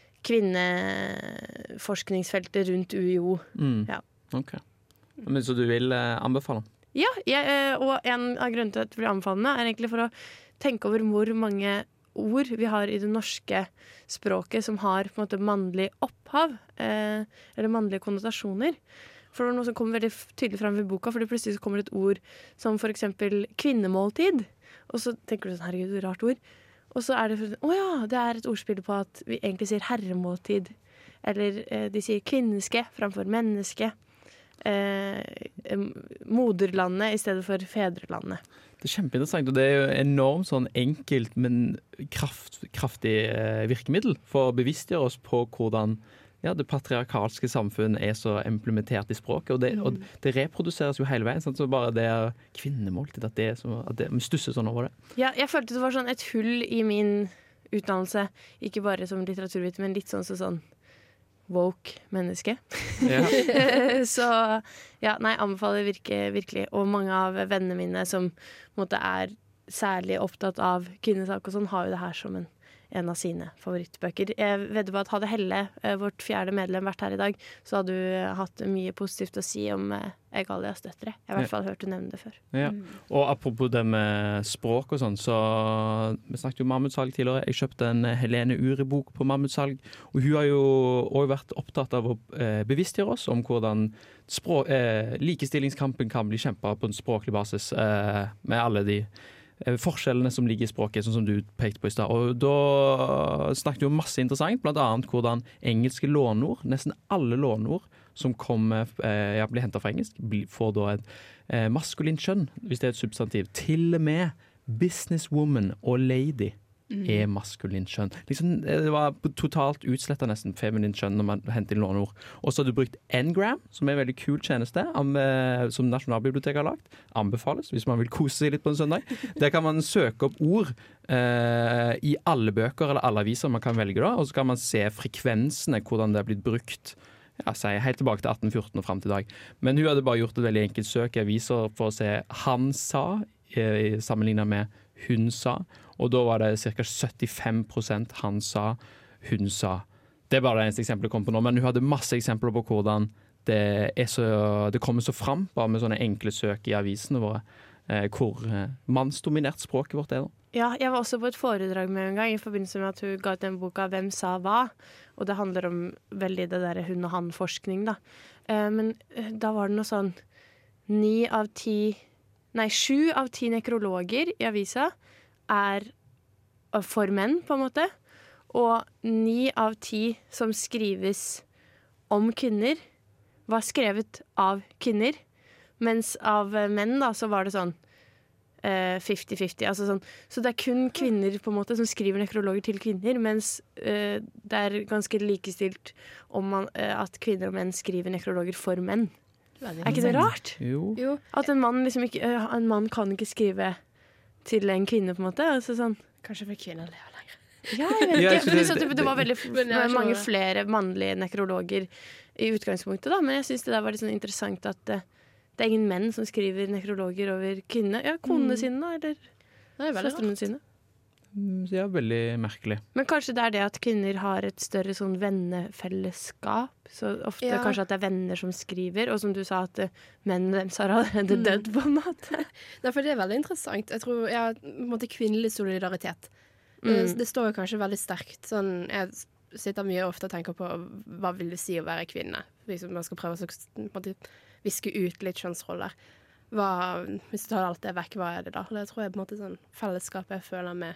kvinneforskningsfeltet rundt U I O. Mm. Ja. Ok. Men så du vil uh, anbefale? Ja, jeg, uh, og en av grunnene til at jeg vil anbefale den er egentlig for å tenke over hvor mange ord vi har i det norske språket som har på en måte mannlig opphav, eh, eller mannlige konnotasjoner. For det er noe som kommer veldig tydelig fram i boka, for det plutselig så kommer et ord som for eksempel kvinnemåltid, og så tenker du sånn, herregud, rart ord. Og så er det, å oh ja, det er et ordspill på at vi egentlig sier herremåltid, eller eh, de sier kvinneske framfor menneske, eh, moderlandet i stedet for fedrelandet. Det er kjempeinteressant, og det er jo enormt sånn enkelt, men kraft, kraftig eh, virkemiddel for å bevisstgjøre oss på hvordan ja, det patriarkalske samfunnet er så implementert i språket, og det, mm. og det reproduseres jo hele veien, sånn, så bare det er kvinnemåltid, at det er så, at det, vi stusser sånn over det. Ja, jeg følte det var sånn et hull i min utdannelse, ikke bare som litteraturviter, men litt sånn så sånn woke menneske. Ja. Så ja, nei, anbefaler virke, virkelig. Og mange av vennene mine som måtte, er særlig opptatt av kvinnesak og sånn, har jo det her som en en av sine favorittbøker. Jeg vedder på at hadde Helle, eh, vårt fjerde medlem, vært her i dag, så hadde hun hatt mye positivt å si om eh, Egalias døtre. Jeg har i hvert fall hørt hun nevne det før. Ja. Og apropos det med språk og sånn, så vi snakket jo om mammutsalg tidligere. Jeg kjøpte en Helene Uri-bok på mammutsalg, og hun har jo også vært opptatt av å eh, bevisstgjøre oss om hvordan språk, eh, likestillingskampen kan bli kjempet på en språklig basis eh, med alle de eh, forskjellene som ligger i språket, sånn som du pekte på i sted. Og da snakket vi om masse interessant, blant annet hvordan engelske lånord, nesten alle lånord som kommer, eh, ja, blir hentet fra engelsk, blir, får da et eh, maskulint kjønn, hvis det er et substantiv. Til og med businesswoman og lady mm. er maskulint kjønn. Liksom, det var totalt utslettet nesten feminint kjønn når man henter inn lånord. Og så har du brukt Ngram, som er en veldig kul tjeneste, am, eh, som Nasjonalbiblioteket har lagt. Anbefales, hvis man vil kose seg litt på en søndag. Der kan man søke opp ord eh, i alle bøker eller alle aviser man kan velge da, og så kan man se frekvensene, hvordan det er blitt brukt. Ja, sier helt tilbake til atten fjorten og frem til i dag. Men hun hadde bare gjort et veldig enkelt søk i aviser for å se han sa, eh, sammenlignet med hun sa, og da var det ca. syttifem prosent han sa, hun sa. Det er bare det eneste eksempelet jeg kom på nå, men hun hadde masse eksempler på hvordan det, er så, det kommer så frem, bare med sånne enkle søk i avisene våre, eh, hvor eh, mannsdominert språket vårt er da. Ja, jeg var også på et foredrag med en gang i forbindelse med at hun ga ut den boka «Hvem sa hva?», og det handler om veldig det der hun og han-forskning da. Eh, men da var det noe sånn ni av ti, nei, sju av ti nekrologer i avisa er for menn, på en måte, og ni av ti som skrives om kvinner var skrevet av kvinner, mens av menn da, så var det sånn femti femti, altså sånn. Så det er kun kvinner på en måte som skriver nekrologer til kvinner, mens uh, det er ganske likestilt om man, uh, at kvinner og menn skriver nekrologer for menn. Er ikke det rart? Jo. Jo. At en mann liksom ikke, uh, en mann kan ikke skrive til en kvinne på en måte, altså sånn. Kanskje for kvinner lever lenger. Ja, jeg vet Ja, ikke. det, Det, det, det var veldig Men jeg mange skjønner. flere mannlige nekrologer i utgangspunktet da, men jeg synes det der var litt sånn interessant at uh, det er ingen menn som skriver nekrologer over kvinner. Ja, konene Mm. sine, da, eller søstrene sine. Ja, veldig merkelig. Men kanskje det er det at kvinner har et større sånn vennefellesskap. Så ofte Ja. kanskje at det er venner som skriver, og som du sa, at uh, menn deres har allerede Mm. dødd, på en måte. Nei, for det er veldig interessant. Jeg tror, ja, på en måte kvinnelig solidaritet. Mm. Det, det står jo kanskje veldig sterkt. Sånn, jeg sitter mye ofte og tenker på hva vil det si å være kvinne. Hvis man skal prøve å på en måte viske ut litt kjønnsroller. Hva, hvis du tar alt det vekk, hva er det da? Det tror jeg på en måte sånn fellesskapet jeg føler med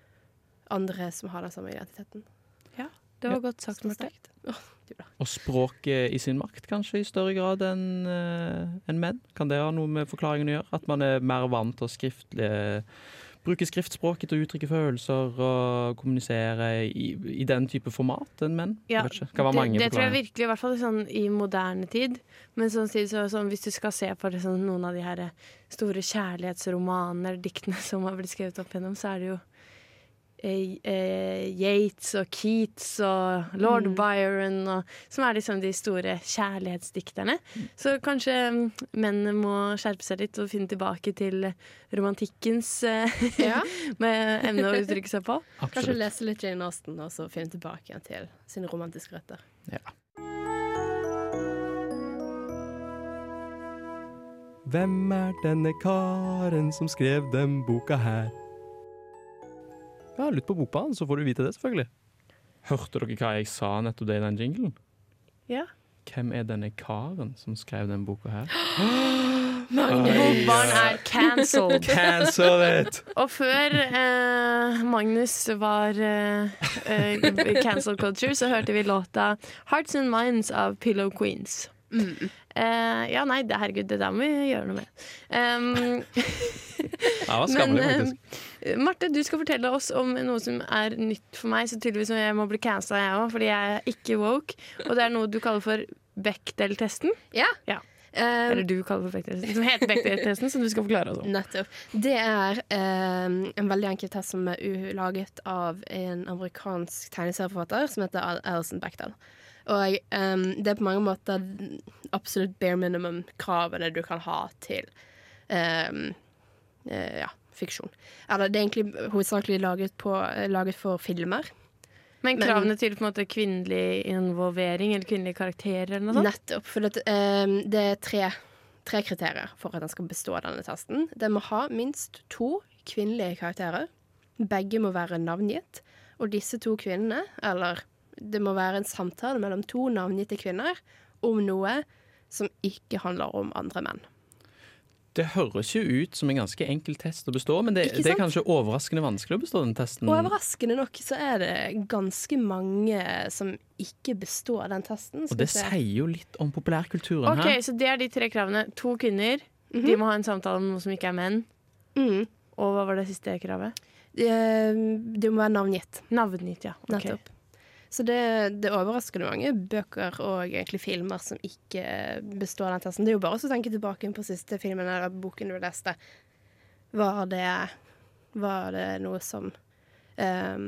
andre som har den samme identiteten. Ja, det var godt sagt, Marte. Oh, Og språket i sin makt kanskje i større grad enn uh, en menn? Kan det ha noe med forklaringen å gjøre? At man er mer vant til å skriftlig, bruke skriftspråket til å uttrykke følelser og kommunisere i, i den type format enn menn? Ja, Jeg vet ikke. Det kan være mange det, det tror jeg forklaringer. virkelig, i hvert fall sånn, i moderne tid. Men sånn, så, sånn, hvis du skal se på det, sånn, noen av de her store kjærlighetsromanene, diktene som har blitt skrevet opp gjennom, så er det jo eh, eh, Yeats og Keats og Lord Mm. Byron, og, som er liksom de store kjærlighetsdikterne. Så kanskje mm, mennene må skjerpe seg litt og finne tilbake til romantikkens eh, Ja. med emne å uttrykke seg på. Kanskje lese litt Jane Austen og så finne tilbake igjen til sine romantiske røtter. Ja. Hvem er denne karen som skrev den boka her? Ja, lytt på Bokbaren, så får du vite det, selvfølgelig. Hørte dere hva jeg sa nettopp det i den jinglen? Ja. Hvem er denne karen som skrev den boka her? Bokbarn er cancelled. Cancel it! Og før eh, Magnus var eh, eh, cancel culture, så hørte vi låta Hearts and Minds av Pillow Queens. Mm. Eh, ja, nei, det, herregud, det der må vi gjøre noe med. Um, Ja, det var skammelig, men, faktisk. eh, Marte, du skal fortelle oss om noe som er nytt for meg, så tydeligvis som jeg må bli cancela, jeg òg, fordi jeg er ikke woke. Og det er noe du kaller for Bechdel-testen. Ja. Ja. Um, Eller du kaller for Bechdel-testen, som heter Bechdel-testen, som du skal forklare oss om. Nettopp. Det er um, en veldig enkel test som er u- laget av en amerikansk tegneserieforfatter som heter Al- Alison Bechdel. Og um, det er på mange måter absolutt bare minimum kravene du kan ha til um, uh, ja, fiksjon. Eller det er egentlig hovedsakelig laget, på, laget for filmer. Men kravene Men, til på en måte kvinnelig involvering eller kvinnelige karakterer eller noe sånt? Nettopp, for det, um, det er tre, tre kriterier for at den skal bestå denne testen. Den må ha minst to kvinnelige karakterer. Begge må være navngitt. Og disse to kvinnene, eller det må være en samtale mellom to navngitte kvinner om noe som ikke handler om andre menn. Det høres jo ut som en ganske enkel test å bestå, men det, det er kanskje overraskende vanskelig å bestå den testen. Overraskende nok så er det ganske mange som ikke består den testen. Og det sier jo litt om populærkulturen her. Ok, så det er de tre kravene. To kvinner, mm-hmm. de må ha en samtale om noe som ikke er menn. Mm. Og hva var det siste kravet? Det, det må være navngitt. Navngitt, ja. Ok. Nettopp. Så det, det overrasker mange bøker og egentlig filmer som ikke består den testen. Det er jo bare å tenke tilbake på siste filmen eller boken du leste. Var det, var det noe som um,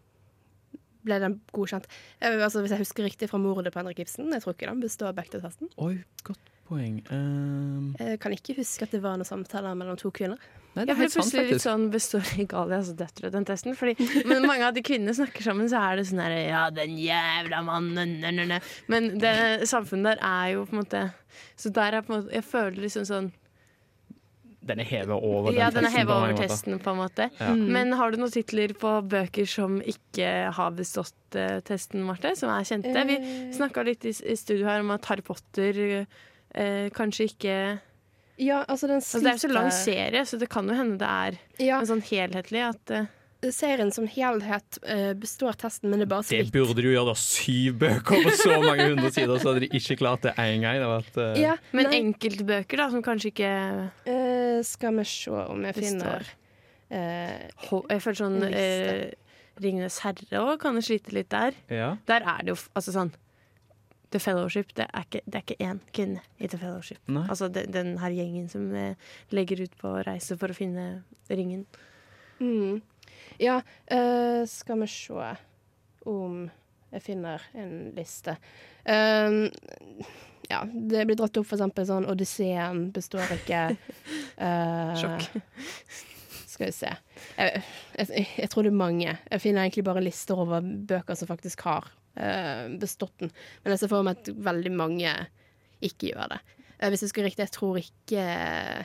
ble den godkjent? Jeg, altså, hvis jeg husker riktig fra mordet på Henrik Ibsen, jeg tror ikke den består Bechdel-testen. Oi, godt poeng. Um... Jeg kan ikke huske at det var noen samtaler mellom to kvinner. Nei, det er helt sant, litt sånn består Igalia altså døtre den testen, fordi men mange av de kvinnene snakker sammen, så er det sånn her, ja, den jævla mannen, nø, nø, nø. Men det samfunnet der er jo på en måte, så der er på en måte, jeg føler liksom sånn den er hevet over den ja, testen. Den er hevet over testen på en måte. Ja. Mm. Men har du noen titler på bøker som ikke har bestått uh, testen, Marte, som er kjente? Vi snakket litt i, i studio her om at Harry Potter uh, kanskje ikke Ja, altså den altså, det er jo så lang serie, så det kan jo hende det er ja. En sånn helhetlig at uh, serien som helhet uh, består testen, men det er bare så vidt. Det burde de jo gjøre da, syv bøker på så mange hundre sider, så hadde de ikke klart det en gang. Det vært, uh... ja, men enkeltbøker da, som kanskje ikke uh, skal vi se om jeg finner uh, Jeg føler sånn uh, Ringenes herre også kan jo slite litt der. Ja. Der er det jo, altså sånn The Fellowship, det er ikke, det er ikke én kvinne i The Fellowship. Nei. Altså de, den her gjengen som eh, legger ut på reise for å finne ringen. Mm. Ja, uh, skal vi se om jeg finner en liste. Um, ja, det blir dratt opp for eksempel sånn Odysseen består ikke. Uh, Sjokk. Skal vi se. Jeg, jeg, jeg tror det er mange. Jeg finner egentlig bare lister over bøker som faktisk har Uh, bestått den. Men jeg ser for meg at veldig mange ikke gjør det. Uh, hvis jeg skal riktig, jeg tror ikke uh,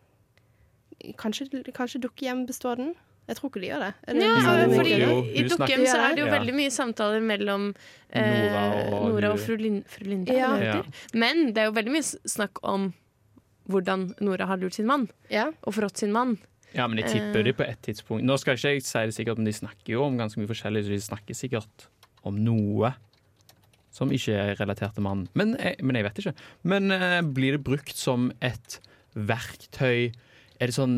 Kanskje, kanskje Dukkehjem består den? Jeg tror ikke de gjør det. det ja, jo, fordi jo, i Dukkehjem så er det jo ja. veldig mye samtaler mellom uh, Nora og, Nora og fru, Lin, fru Linda. Ja. Ja. Men det er jo veldig mye snakk om hvordan Nora har lurt sin mann, ja. og forrådt sin mann. Ja, men jeg tipper de på et tidspunkt. Nå skal ikke jeg si det sikkert, men de snakker jo om ganske mye forskjellig, så de snakker sikkert om noe som ikke er relatert til mannen. Men, men jeg vet ikke. Men uh, blir det brukt som et verktøy? Er det sånn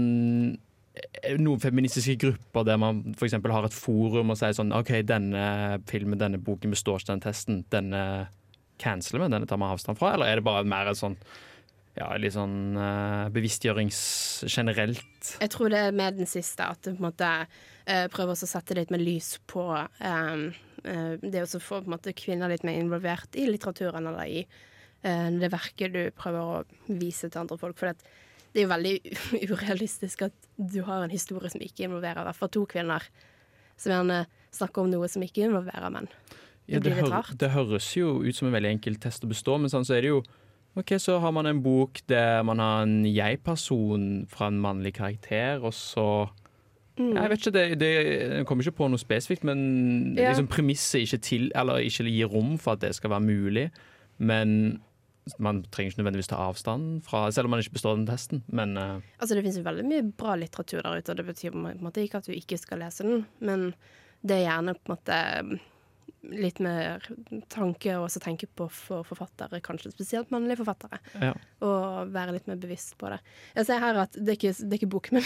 er det noen feministiske grupper der man for eksempel har et forum og sier sånn OK, denne filmen, denne boken består ikke den testen, denne canceler vi, denne tar vi avstand fra? Eller er det bare mer et sånn ja, litt sånn uh, bevisstgjørings generelt? Jeg tror det er med den siste, at du på en måte uh, prøver å sette litt mer lys på um, uh, det å få på en måte kvinner litt mer involvert i litteraturen eller i uh, det verket du prøver å vise til andre folk. For det, det er jo veldig urealistisk at du har en historie som ikke involverer i hvert fall to kvinner, som gjerne snakker om noe som ikke involverer menn. Det ja, det, blir litt hør, rart. Det høres jo ut som en veldig enkel test å bestå, men sånn så er det jo ok, så har man en bok der man har en jeg-person fra en mannlig karakter, og så mm. Jeg vet ikke, det, det jeg kommer ikke på noe spesifikt, men ja. liksom premisset ikke til, eller ikke gir rom for at det skal være mulig, men man trenger ikke nødvendigvis ta avstand fra, selv om man ikke består den testen, men uh, altså det finnes jo veldig mye bra litteratur der ute, og det betyr på en måte ikke at du ikke skal lese den, men det er gjerne på en måte litt mer tanke og også tenke på for forfattere, kanskje spesielt mannlige forfattere, ja. og være litt mer bevisst på det. Jeg ser her at det er ikke, det er ikke bok, men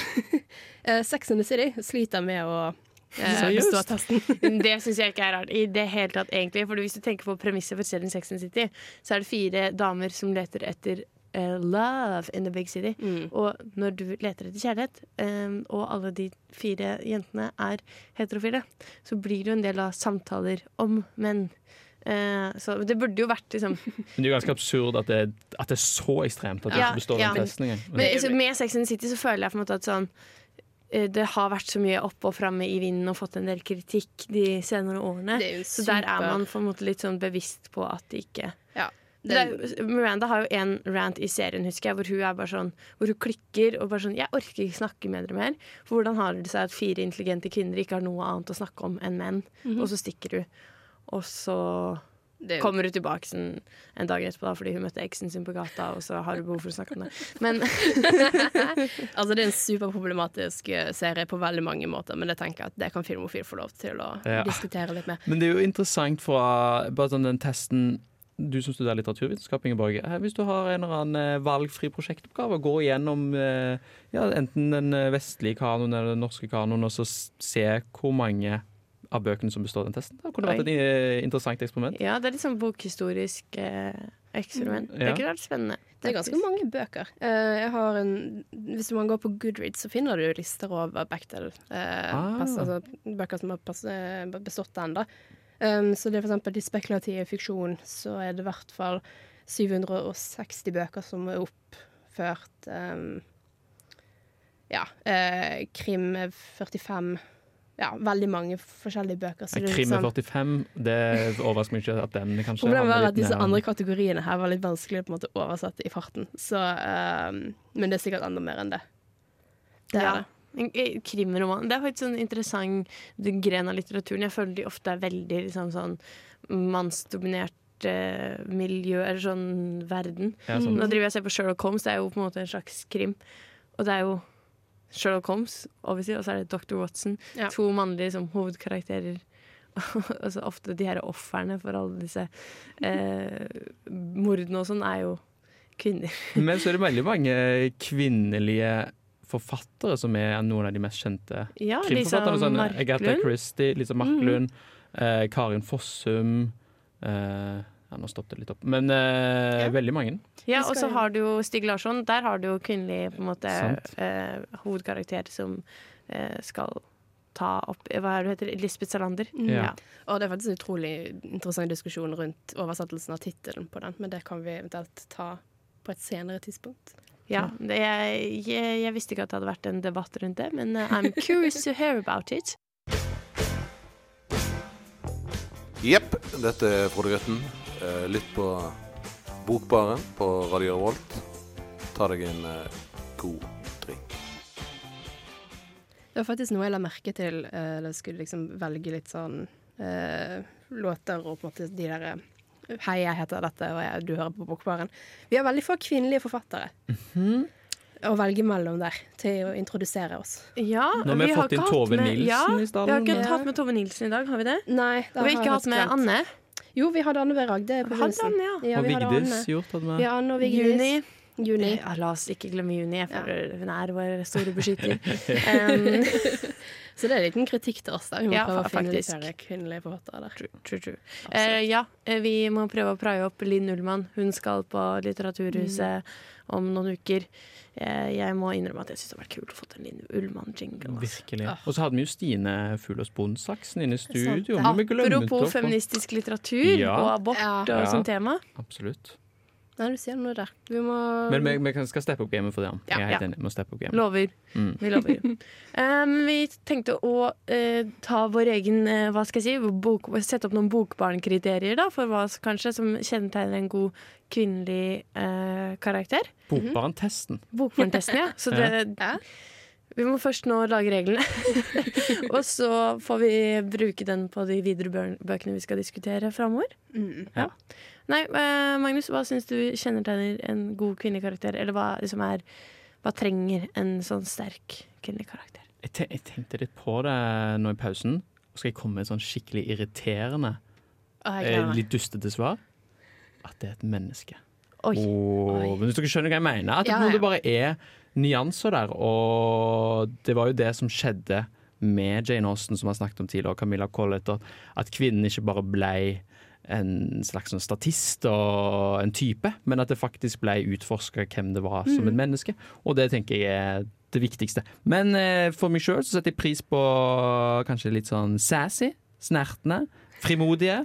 Sex and the City sliter med å eh, bestå testen. Det synes jeg ikke er rart i det hele tatt egentlig, for hvis du tenker på premisset for serien Sex and the City, så er det fire damer som leter etter Uh, love in the big city. Mm. Og når du leter etter kjærlighet, um, og alle de fire jentene er heterofile, så blir det jo en del av samtaler om menn. Uh, så det burde jo vært liksom Men det er jo ganske absurd at det, at det er så ekstremt at det ja, ikke består ja, den testen engang. Men, men med Sex and the City så føler jeg på en måte at sånn det har vært så mye opp og fremme i vinden og fått en del kritikk de senere årene. Så der er man på en måte litt sånn bevisst på at det ikke ja, det er, Miranda har jo en rant i serien, husker jeg, hvor hun er bare sånn, hvor hun klikker og bare sånn, jeg orker ikke snakke med dere mer. For hvordan har det seg at fire intelligente kvinner ikke har noe annet å snakke om enn menn? Mm-hmm. Og så stikker hun. Og så det kommer hun tilbake sånn, en dag etterpå da, fordi hun møtte eksen sin på gata, og så har hun behov for å snakke om det. Men altså det er en superproblematisk serie på veldig mange måter, men jeg tenker at det kan Filmofil få lov til å ja. diskutere litt mer. Men det er jo interessant fra bare sånn den testen. Du som studerer litteraturvitenskap, Ingeborg, hvis du har en eller annen valgfri prosjektoppgave, gå igjennom ja, enten den vestlige kanonen eller den norske kanonen, og så se hvor mange av bøkene som består den testen. Det kunne vært et interessant eksperiment. Ja, det er litt sånn bokhistorisk eh, eksperiment. Mm. Det er ikke vært spennende. Det er ganske mange bøker. Uh, jeg har en, hvis man går på Goodreads, så finner du lister over Bechdel. Uh, ah. pass, altså, bøker som har pass, bestått enda. Um, så det er for eksempel i spekulativ fiksjon, så er det i hvert fall syv hundre seksti bøker som er oppført. Um, ja, uh, krim førtifem. Ja, veldig mange forskjellige bøker. Så det er krim liksom, førtifem, det overrasker meg ikke at den kanskje... Problemet var at disse andre kategoriene her var litt vanskelig på en måte å oversette i farten. Så, um, men det er sikkert enda mer enn det. Det er ja. det. Krimroman. Det er faktisk en interessant gren av litteraturen. Jeg føler de ofte er veldig liksom, sånn mannsdominert uh, miljø, eller sånn verden. Ja, sånn. Nå driver jeg og ser på Sherlock Holmes, det er jo på en måte en slags krim. Og det er jo Sherlock Holmes, obviously, og så er det doktor Watson. Ja. To mannlige liksom, hovedkarakterer. Og så ofte de her offerne for alle disse eh, mordene og sånn er jo kvinner. Men så er det veldig mange kvinnelige forfattere som er noen av de mest kjente ja, krimforfatterne. Sånn Agatha Christie, Lisa Marklund, mm. eh, Karin Fossum eh, ja, nå stoppet det litt opp. Men eh, ja. veldig mange. Ja, og så har du jo Stig Larsson. Der har du jo kvinnelig på en måte eh, hovedkarakter som eh, skal ta opp hva er det heter? Lisbeth Salander. Mm. Ja. Ja. Og det er faktisk en utrolig interessant diskusjon rundt oversettelsen av titelen på den, men det kan vi eventuelt ta på et senere tidspunkt. Ja, det, jeg, jeg, jeg visste ikke at det hadde vært en debatt rundt det, men uh, I'm curious to hear about it. Jepp, dette er Frode Grøtten. Eh, litt på Bokbaren på Radio Revolt. Ta deg en eh, god drink. Det var faktisk noe jeg la merke til. Eh, jeg skulle liksom velge litt sånn eh, låter og på en måte de der hei, jeg heter dette, og jeg, du hører på Bokbaren. Vi har veldig få kvinnelige forfattere. Mm-hmm. Å velge mellom der, til å introdusere oss. Ja, Nå har vi, vi fått inn Tove Nilsen ja, i stedet. Vi har ikke hatt med Tove Nilsen i dag, har vi det? Nei. Det vi har ikke hatt med glemt. Anne. Jo, vi hadde Anne Verag, det er på begynnelsen. Ja. Ja, og Vigdis gjort det med. Ja, Anne og Vigdis. Juni. Juni. Ja, la oss ikke glemme Juni, jeg føler hun er vår store beskytter. um, Så det er en liten kritikk til oss da. Vi må ja, prøve å finne faktisk. litt kvinnelige forfattere der. True, true, true. Uh, ja, vi må prøve å praie opp Linn Ullmann. Hun skal på Litteraturhuset mm. om noen uker. Uh, jeg må innrømme at jeg synes det har vært kult å få en Linn Ullmann-jingle. Virkelig. Ah. Og så hadde vi jo Stine Fulos Bondsaksen inne i studio. Apropos feministisk litteratur ja. og abort ja. og ja. sånt tema. Absolutt. Nei, du sier noe der. Vi må... Men vi, vi skal steppe opp gamet for det. Ja. Jeg er helt enig, vi må steppe opp gamet. Lover. Mm. Vi lover. um, vi tenkte å uh, ta vår egen, uh, hva skal jeg si, bok, sette opp noen bokbarnkriterier da, for hva kanskje som kjennetegner en god kvinnelig uh, karakter. Bokbarntesten. Bokbarntesten, ja. Så det... Ja. Vi må først nå lage reglene. Og så får vi bruke den på de videre bøkene vi skal diskutere fremover. Mm. Ja. Nei, uh, Magnus, hva synes du kjennetegner en god kvinnelig karakter? Eller hva, liksom er, hva trenger en sånn sterk kvinnelig karakter? Jeg, te- jeg tenkte litt på det nå i pausen. Skal jeg komme med et sånn skikkelig irriterende, oh, eh, litt dustete svar? At det er et menneske. Oi. Og, Oi. Men hvis dere skjønner hva jeg mener, at ja, det ja. bare er nyanser der, og det var jo det som skjedde med Jane Austen, som har snakket om tidligere, og Camilla Collett, at kvinnen ikke bare ble en slags sånn statist og en type, men at det faktisk ble utforsket hvem det var mm. som et menneske, og det tenker jeg er det viktigste. Men eh, for meg selv så setter jeg pris på kanskje litt sånn sassy, snertne, frimodige.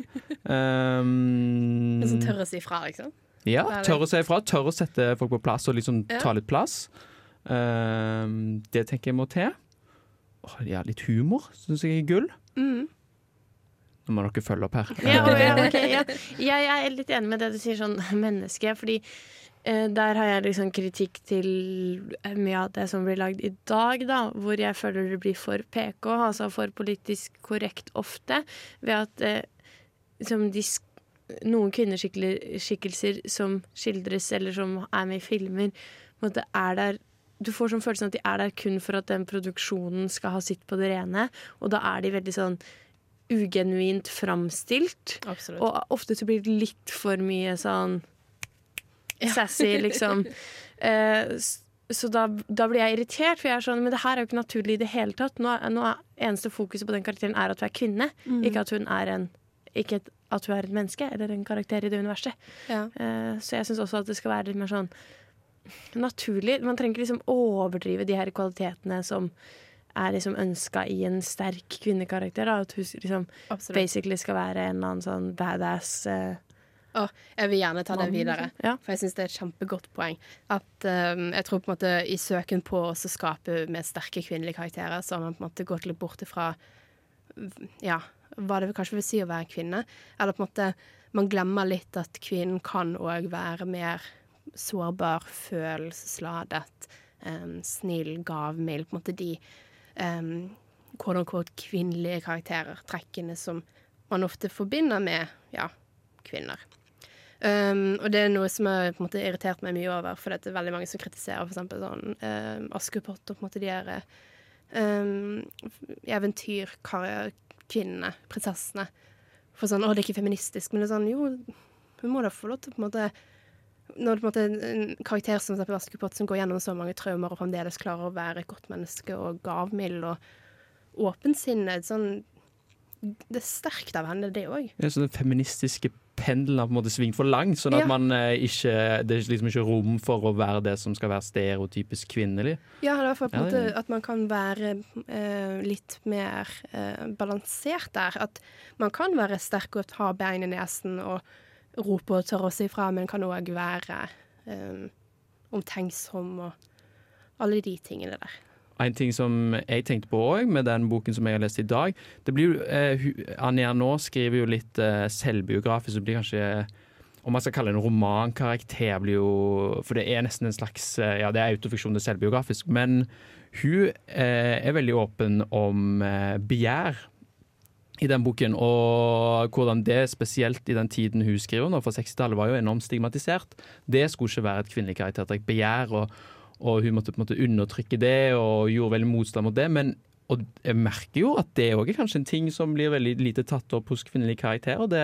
Um, sånn tør å si fra, liksom? Ja, tør å si fra, tør å sette folk på plass og liksom ja. ta litt plass. Um, det tenker jeg må til. ja, litt humor, synes jeg er gull. Mm. Nå må dere følge opp her. Ja, og, ja, okay, ja. Jeg er litt enig med det du sier, sånn menneske, fordi eh, der har jeg liksom kritikk til mye av det som blir lagd i dag, da, hvor jeg føler det blir for P K, altså for politisk korrekt ofte, ved at eh, liksom de, noen kvinneskikkelser som skildres eller som er med i filmer, måte, er der. Du får sånn følelsen at de er der kun for at den produksjonen skal ha sitt på det rene, og da er de veldig sånn ugenuint framstilt. Absolutt. Og ofte så blir det litt for mye sånn sassy, liksom. Eh, så da, da blir jeg irritert, for jeg er sånn, men det her er jo ikke naturlig i det hele tatt. Nå, nå er eneste fokuset på den karakteren er at hun er kvinne, Mm. ikke at hun er en ikke at hun er et menneske eller en karakter i det universet. Ja. Eh, så jeg synes også at det skal være litt mer sånn naturlig. Man trenger ikke liksom overdrive de her kvalitetene som er liksom ønska i en sterk kvinnekarakter. Da. At hun liksom Absolutt. basically skal være en eller annen sånn badass eh, Åh, jeg vil gjerne ta det mann, videre, liksom. Ja. for jeg synes det er et kjempegodt poeng. At um, jeg tror på en måte i søken på å skape med sterke kvinnelige karakterer, så har man på en måte gått litt bort fra ja, hva det kanskje vil si å være kvinne. Eller på en måte man glemmer litt at kvinnen kan også være mer sårbar, følelsesladet, um, snill, gavmild, på en måte de um, quote unquote kvinnelige karakterer, trekkene som man ofte forbinder med, ja, kvinner. Um, og det er noe som har på en måte irritert meg mye over, for det er veldig mange som kritiserer for eksempel sånn um, Askepott og på en måte de her um, eventyrkvinnene, prinsessene, for sånn, å, det er ikke feministisk, men det er sånn, jo, hun må da få lov til på en måte når det på en måte en karakter som for Askepott som går gjennom så mange traumer og fremdeles klarer å være et godt menneske og gavmild og åpensinnet, sånn, det er sterkt av henne, det også. Ja, så den feministiske pendelen har på en måte svingt for langt, sånn at Ja. man eh, ikke, det er liksom ikke rom for å være det som skal være stereotypisk kvinnelig. Ja, det er i hvert fall på en Ja, måte det- at man kan være eh, litt mer eh, balansert der. At man kan være sterk og ha bein i nesen og rope og tørre å si fra, men kan også være eh, omtenksom og alle de tingene der. En ting som jeg tenkte på også, med den boken som jeg har lest i dag, det blir jo, eh, hu- Annie Ernaux skriver jo litt eh, selvbiografisk, så blir kanskje, om man skal kalle det en romankarakter, blir jo, for det er nesten en slags, eh, ja, det er autofiksjon, det er selvbiografisk, men hun eh, er veldig åpen om eh, begjær i den boken, og hvordan det spesielt i den tiden hun skriver nå, for sekstitallet var jo enormt stigmatisert. Det skulle ikke være et kvinnelig karaktertrekk, begjær, og Og hun måtte på en måte undertrykke det, og gjorde veldig motstand mot det. Men og jeg merker jo at det også er kanskje en ting som blir veldig lite tatt opp hos kvinnelige karakterer. Det,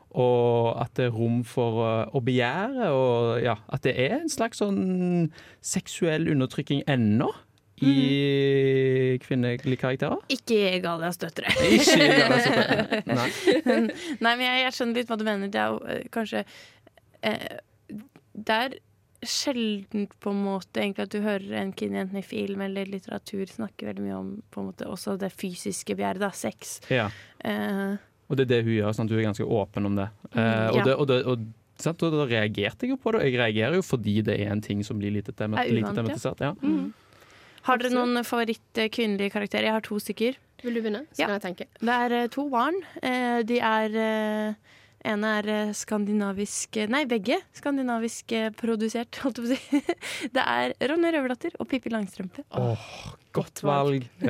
og at det er rom for uh, å begjære, og ja, at det er en slags sånn seksuell undertrykking ennå i mm. kvinnelige karakterer. Ikke i Galias døtre. Ikke i Galias døtre. Nei. Nei, men jeg, jeg skjønner litt hva du mener. Det er jo eh, kanskje eh, Det er sjeldent på en måte egentlig at du hører en kvinne enten i film eller litteratur snakke veldig mye om på en måte også det fysiske begjæret, da, sex. Ja. Eh, Og det er det hun gjør, sant? Hun er ganske åpen om det. Eh, Mm, og, ja. det, og, det og sant? Og da reagerte jeg jo på det. Jeg reagerer jo fordi det er en ting som blir lite, temat Er lite uvant, ja. tematisert. Ja. mm. Har dere noen favoritt-kvinnelige karakterer? Jeg har to stykker. Vil du begynne? Så Ja. kan jeg tenke. Det er eh, to barn. Eh, de er eh, ene er eh, skandinavisk Nei, begge skandinavisk eh, produsert, holdt jeg på å si. Det er Ronja Røverdatter og Pippi Langstrømpe. Åh, godt valg. Ja.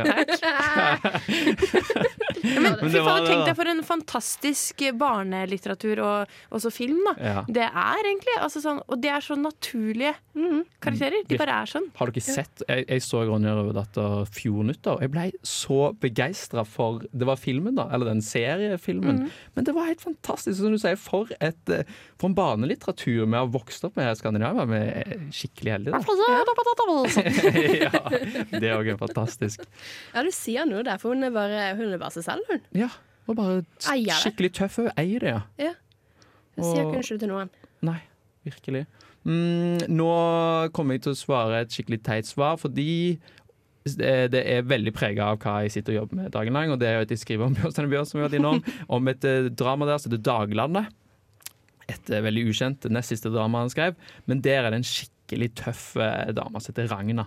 Ja, men Men fy det var faen, det, tenk da. deg for en fantastisk barnelitteratur og også film, da. Ja. Det er egentlig altså sånn, og det er så naturlige karakterer. De bare er sånn. Har dere sett? Jeg, jeg så Ronja Røverdatter fjornyttår. Jeg ble så begeistra for Det var filmen, da. Eller den seriefilmen. Mhm. Men det var helt fantastisk. Som du sier, for, et, eh, for en barnelitteratur vi har vokst opp med her i Skandinavia. Vi er skikkelig heldige, da. ja, det er òg fantastisk. Ja, du sier noe der, for hun er bare, hun er bare seg selv, hun. Ja, og bare Eier det. skikkelig tøff. Hun eier det, ja. Ja. Hun sier Og- ikke unnskyld til noen. Nei, virkelig. Mm, nå kommer jeg til å svare et skikkelig teit svar, fordi det det er veldig preget av hva jeg sitter og jobber med dagen lang, og det er jo at jeg skriver om Bjørnstjerne Bjørn, som vi har vært innom, om et eh, drama der som heter Daglandet. Et eh, veldig ukjent, det nest siste drama han skrev, men der er det en skikkelig tøff eh, dame som heter Ragna.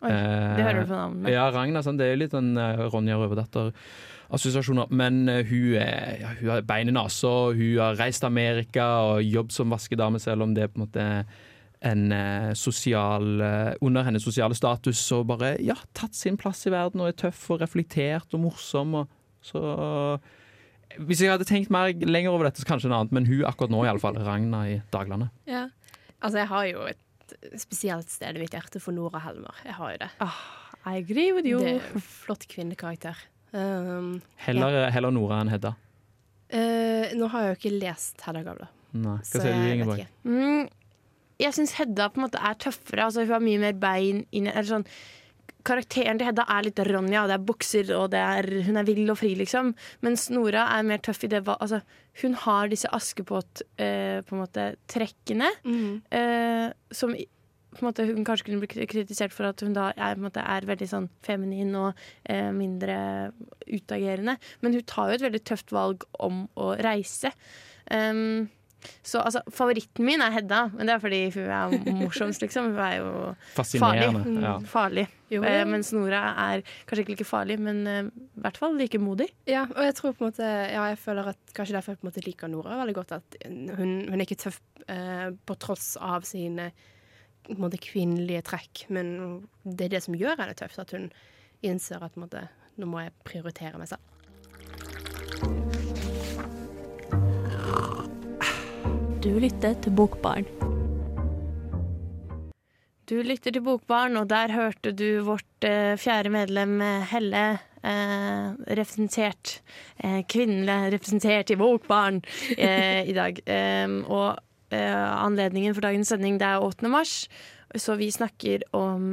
Oi, det hører du på navnet. Ja, Ragna, sånn, det er litt en uh, Ronja Røverdatter-assosiasjoner. Men uh, hun, er, ja, hun har bein i nasa, hun har reist til Amerika og jobbet som vaskedame, selv om det er på en måte en uh, sosial, uh, under hennes sosiale status, og bare ja, tatt sin plass i verden og er tøff og reflektert og morsom. Og, så uh, hvis jeg hadde tenkt mer lenger over dette, så kanskje en annet, men hun akkurat nå i alle fall, Ragna i Daglandet. Ja, altså jeg har jo et spesielt sted i mitt hjerte for Nora Helmer. Jeg har jo det. Ah, I agree with you. Det er en flott kvinnekarakter. Um, heller, ja. heller Nora enn Hedda? Uh, nå har jeg jo ikke lest Hedda Gabler. Nei, hva sier du, Ingeborg? Mm, jeg synes Hedda på en måte er tøffere. Altså, hun har mye mer bein inn, eller sånn. Karakteren til Hedda er litt Ronja, og det er bukser, og det er, hun er vill og fri, liksom. Mens Nora er mer tøff i det. Altså, hun har disse Askepott, eh, på en måte, trekkene, mm. eh, som på en måte, hun kanskje kunne bli kritisert for at hun da er, på en måte, er veldig sånn feminin og eh, mindre utagerende. Men hun tar jo et veldig tøft valg om å reise. Um, Så altså, favoritten min er Hedda, men det er fordi hun er morsomst, liksom. Hun er jo farlig. Mm. Ja. farlig. Jo, ja. eh, mens Nora er kanskje ikke like farlig, men eh, i hvert fall like modig. Ja, og jeg tror på en måte, ja, jeg føler at kanskje derfor jeg på en måte liker Nora veldig godt, at hun, hun er ikke tøff eh, på tross av sine på en måte, kvinnelige trekk, men det er det som gjør henne tøff, at hun innser at på en måte, nå må jeg prioritere meg selv. Du lytter til Bokbarn. Du lytter til Bokbarn, og der hørte du vårt eh, fjerde medlem Helle eh, representert, eh, kvinnelig representert i Bokbarn eh, i dag. Eh, og eh, anledningen for dagens sending, det er åttende mars, så vi snakker om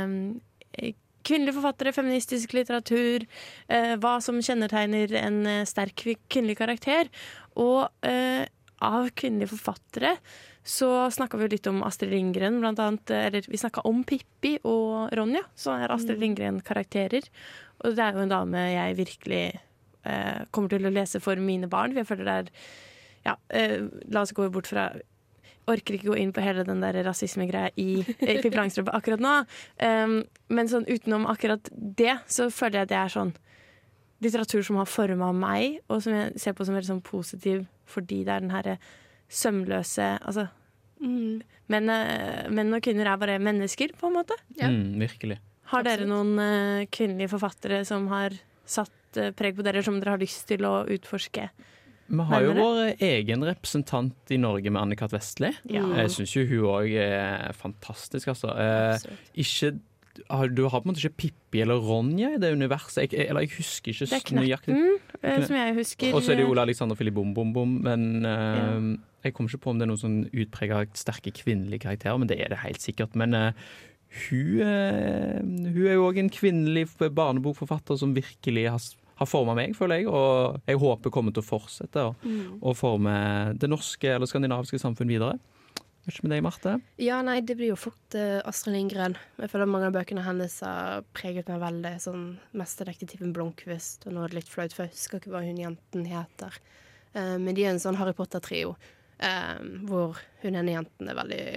eh, kvinnelige forfattere, feministisk litteratur, eh, hva som kjennetegner en sterk kvinnelig karakter, og eh, av kvinnelige forfattere så snakket vi jo litt om Astrid Lindgren blant annet, eller vi snakket om Pippi og Ronja, som er Astrid Lindgren-karakterer, og det er jo en dame jeg virkelig eh, kommer til å lese for mine barn. Jeg føler det er ja, eh, la oss gå bort fra orker ikke gå inn på hele den der rasisme-greia i, i Pippi Langstrømpe akkurat nå, um, men sånn utenom akkurat det, så føler jeg at det er sånn litteratur som har formet meg, og som jeg ser på som veldig sånn positiv, fordi det er den her sømløse, altså, mm. menn, menn og kvinner er bare mennesker, på en måte. Ja. Mm, virkelig. Har Absolutt. dere noen uh, kvinnelige forfattere som har satt uh, preg på dere, som dere har lyst til å utforske? Vi har jo vår egen representant i Norge med Anne-Kat. Vestli. Ja. Jeg synes jo hun også er fantastisk, altså. Eh, ikke Du har på en måte ikke Pippi eller Ronja i det universet. Jeg, eller jeg husker ikke det er Knetten, uh, som jeg husker. Og så er det Ole Alexander Philip Bom Bom Bom. Men uh, ja. jeg kommer ikke på om det er noen sånn utpreget sterke kvinnelige karakterer, men det er det helt sikkert. Men uh, hun, uh, hun er jo også en kvinnelig barnebokforfatter som virkelig har, har formet meg, føler jeg. Og jeg håper kommer til å fortsette å mm. forme det norske eller skandinaviske samfunn videre. Vet ikke med deg, Marte? Ja, nei, det blir jo fort uh, Astrid Lindgren. Jeg føler mange av bøkene hennes har preget meg veldig, sånn Mesterdetektiven Blomkvist, og nå er det litt flaut, for jeg husker ikke hva hun jenten heter. Uh, men de er en sånn Harry Potter-trio, uh, hvor hun ene jenten er veldig,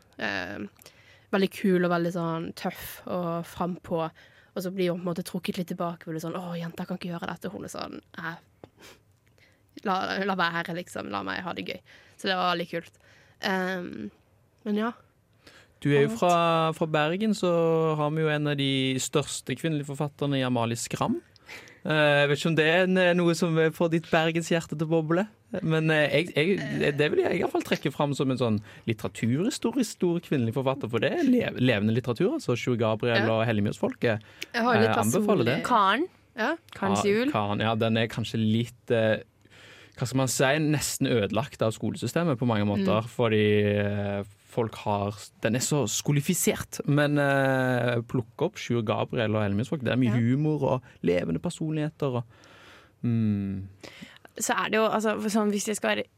uh, veldig kul og veldig sånn tøff og frempå, og så blir hun på en måte trukket litt tilbake, hvor det er sånn, åh, jenta kan ikke gjøre dette, hun er sånn, eh, la, la være, liksom, la meg ha det gøy. Så det var litt kult. Um, men ja. Du er jo fra, fra Bergen, så har vi jo en av de største kvinnelige forfatterne i Amalie Skram. Uh, jeg vet ikke om det er noe som får ditt Bergens hjerte til å boble, men uh, jeg, jeg, det vil jeg i hvert fall trekke fram som en sånn litteraturhistorisk stor kvinnelig forfatter, for det er lev, levende litteratur, altså Sjur Gabriel ja. og Hellemyrsfolket. Jeg har litt uh, anbefaler det. Karen. Ja, Karens jul. Karen, ja, den er kanskje litt uh, hva skal man si, nesten ødelagt av skolesystemet på mange måter, mm. fordi uh, folk har, den er så skolifisert, men uh, plukk opp Sjur Gabriel og Hellemyrsfolk, det er mye ja. humor og levende personligheter. Og, mm. Så er det jo, altså, sånn, hvis jeg skal være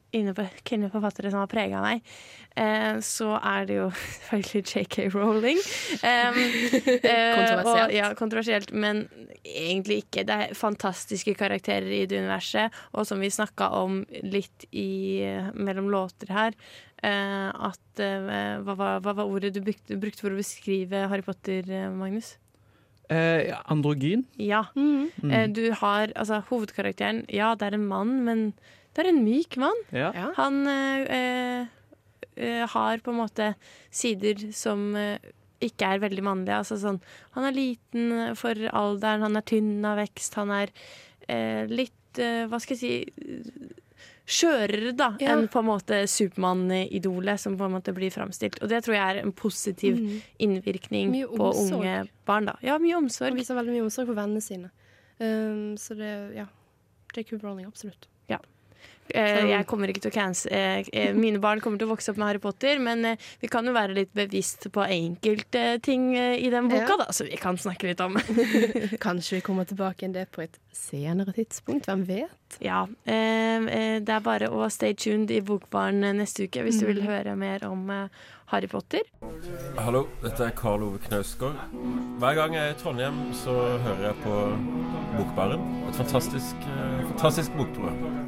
inne på kvinnelige forfattere som har preget meg, eh, så er det jo selvfølgelig J K Rowling. Um, eh, Kontroversielt. Og, ja, kontroversielt, men egentlig ikke. Det er fantastiske karakterer i det universet, og som vi snakket om litt i, mellom låter her, eh, at eh, hva, hva, hva var ordet du brukte, brukte for å beskrive Harry Potter, Magnus? Eh, androgyn? Ja. Mm. Eh, du har, altså hovedkarakteren, ja, det er en mann, men det er en myk mann. Ja. Han eh, eh, har på en måte sider som eh, ikke er veldig mannlige. Altså sånn, han er liten for alderen, han er tynn av vekst, han er eh, litt, eh, hva skal jeg si, skjørere da, Ja. enn på en måte Supermann-idolet som på en måte blir fremstilt. Og det tror jeg er en positiv Mm. innvirkning Mye på omsorg. unge barn da. Ja, mye omsorg. Han viser veldig mye omsorg for vennene sine. Um, så det, ja, J K Rowling, absolutt. Ja. Eh, jeg kommer ikke til å cancel eh, eh, Mine barn kommer til å vokse opp med Harry Potter, men eh, vi kan jo være litt bevisst på enkelte ting eh, i den boka, Ja. da, så vi kan snakke litt om. Kanskje vi kommer tilbake enn det på et senere tidspunkt, hvem vet? Ja, eh, eh, det er bare å stay tuned i Bokbaren neste uke hvis du vil Mhm. høre mer om eh, Harry Potter. Hallo, dette er Karl Ove Knausgård. Hver gang jeg er i Trondheim, så hører jeg på Bokbaren. Et fantastisk, eh, fantastisk bokprogram.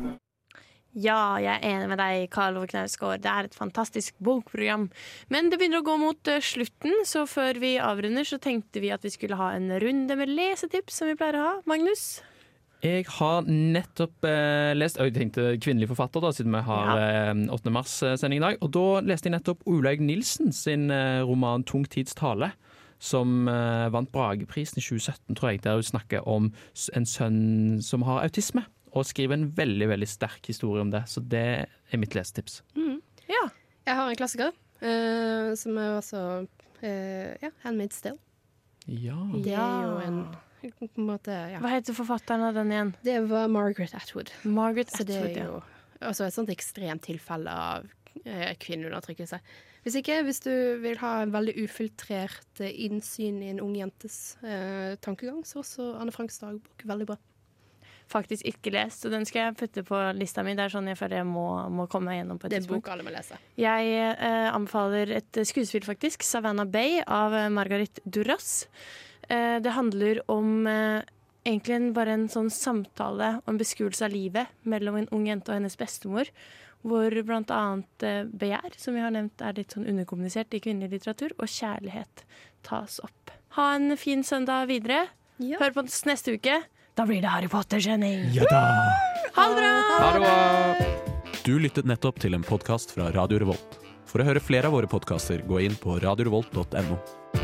Ja, jeg er enig med deg, Karl Ove Knausgård. Det er et fantastisk bokprogram. Men det begynner å gå mot uh, slutten, så før vi avrunder så tenkte vi at vi skulle ha en runde med lesetips, som vi pleier å ha. Magnus? Jeg har nettopp eh, lest og jeg tenkte kvinnelig forfatter, da, siden vi har eh, åttende mars-sending i dag. Og da leste jeg nettopp Olaug Nilsen sin eh, roman 'Tung tids tale', som eh, vant Brageprisen i tjue sytten, tror jeg, der hun snakker om s- en sønn som har autisme. Og skriver en veldig veldig sterk historie om det. Så det er mitt lesetips. Mm. Ja. Jeg har en klassiker, eh, som er også eh, ja, Handmaid's Tale. Ja. Det er jo en, på en måte, ja. Hva heter forfatteren av den igjen? Det var Margaret Atwood. Margaret Så det Atwood, er jo altså et sånt ekstremt tilfelle av eh, kvinneundertrykkelse. Hvis ikke, hvis du vil ha en veldig ufiltrert eh, innsyn i en ung jentes eh, tankegang, så er også Anne Franks dagbok veldig bra. Faktisk ikke lest, og den skal jeg putte på lista mi. Det er sånn jeg føler jeg må, må komme meg gjennom på et Det er tidspunkt. bok alle må lese. Jeg eh, anbefaler et skuespill, faktisk. 'Savannah Bay' av eh, Margaret Duras. Eh, det handler om eh, egentlig en, bare en sånn samtale og en beskuelse av livet mellom en ung jente og hennes bestemor, hvor blant annet eh, begjær, som vi har nevnt er litt sånn underkommunisert i kvinnelig litteratur, og kjærlighet tas opp. Ha en fin søndag videre. Ja. Hør på oss neste uke. Da blir det Harry Potter-sending. Ja da! Ha det bra! Ha det bra! Du lyttet nettopp til en podkast fra Radio Revolt. For å høre flere av våre podkaster, gå inn på radio revolt punktum no.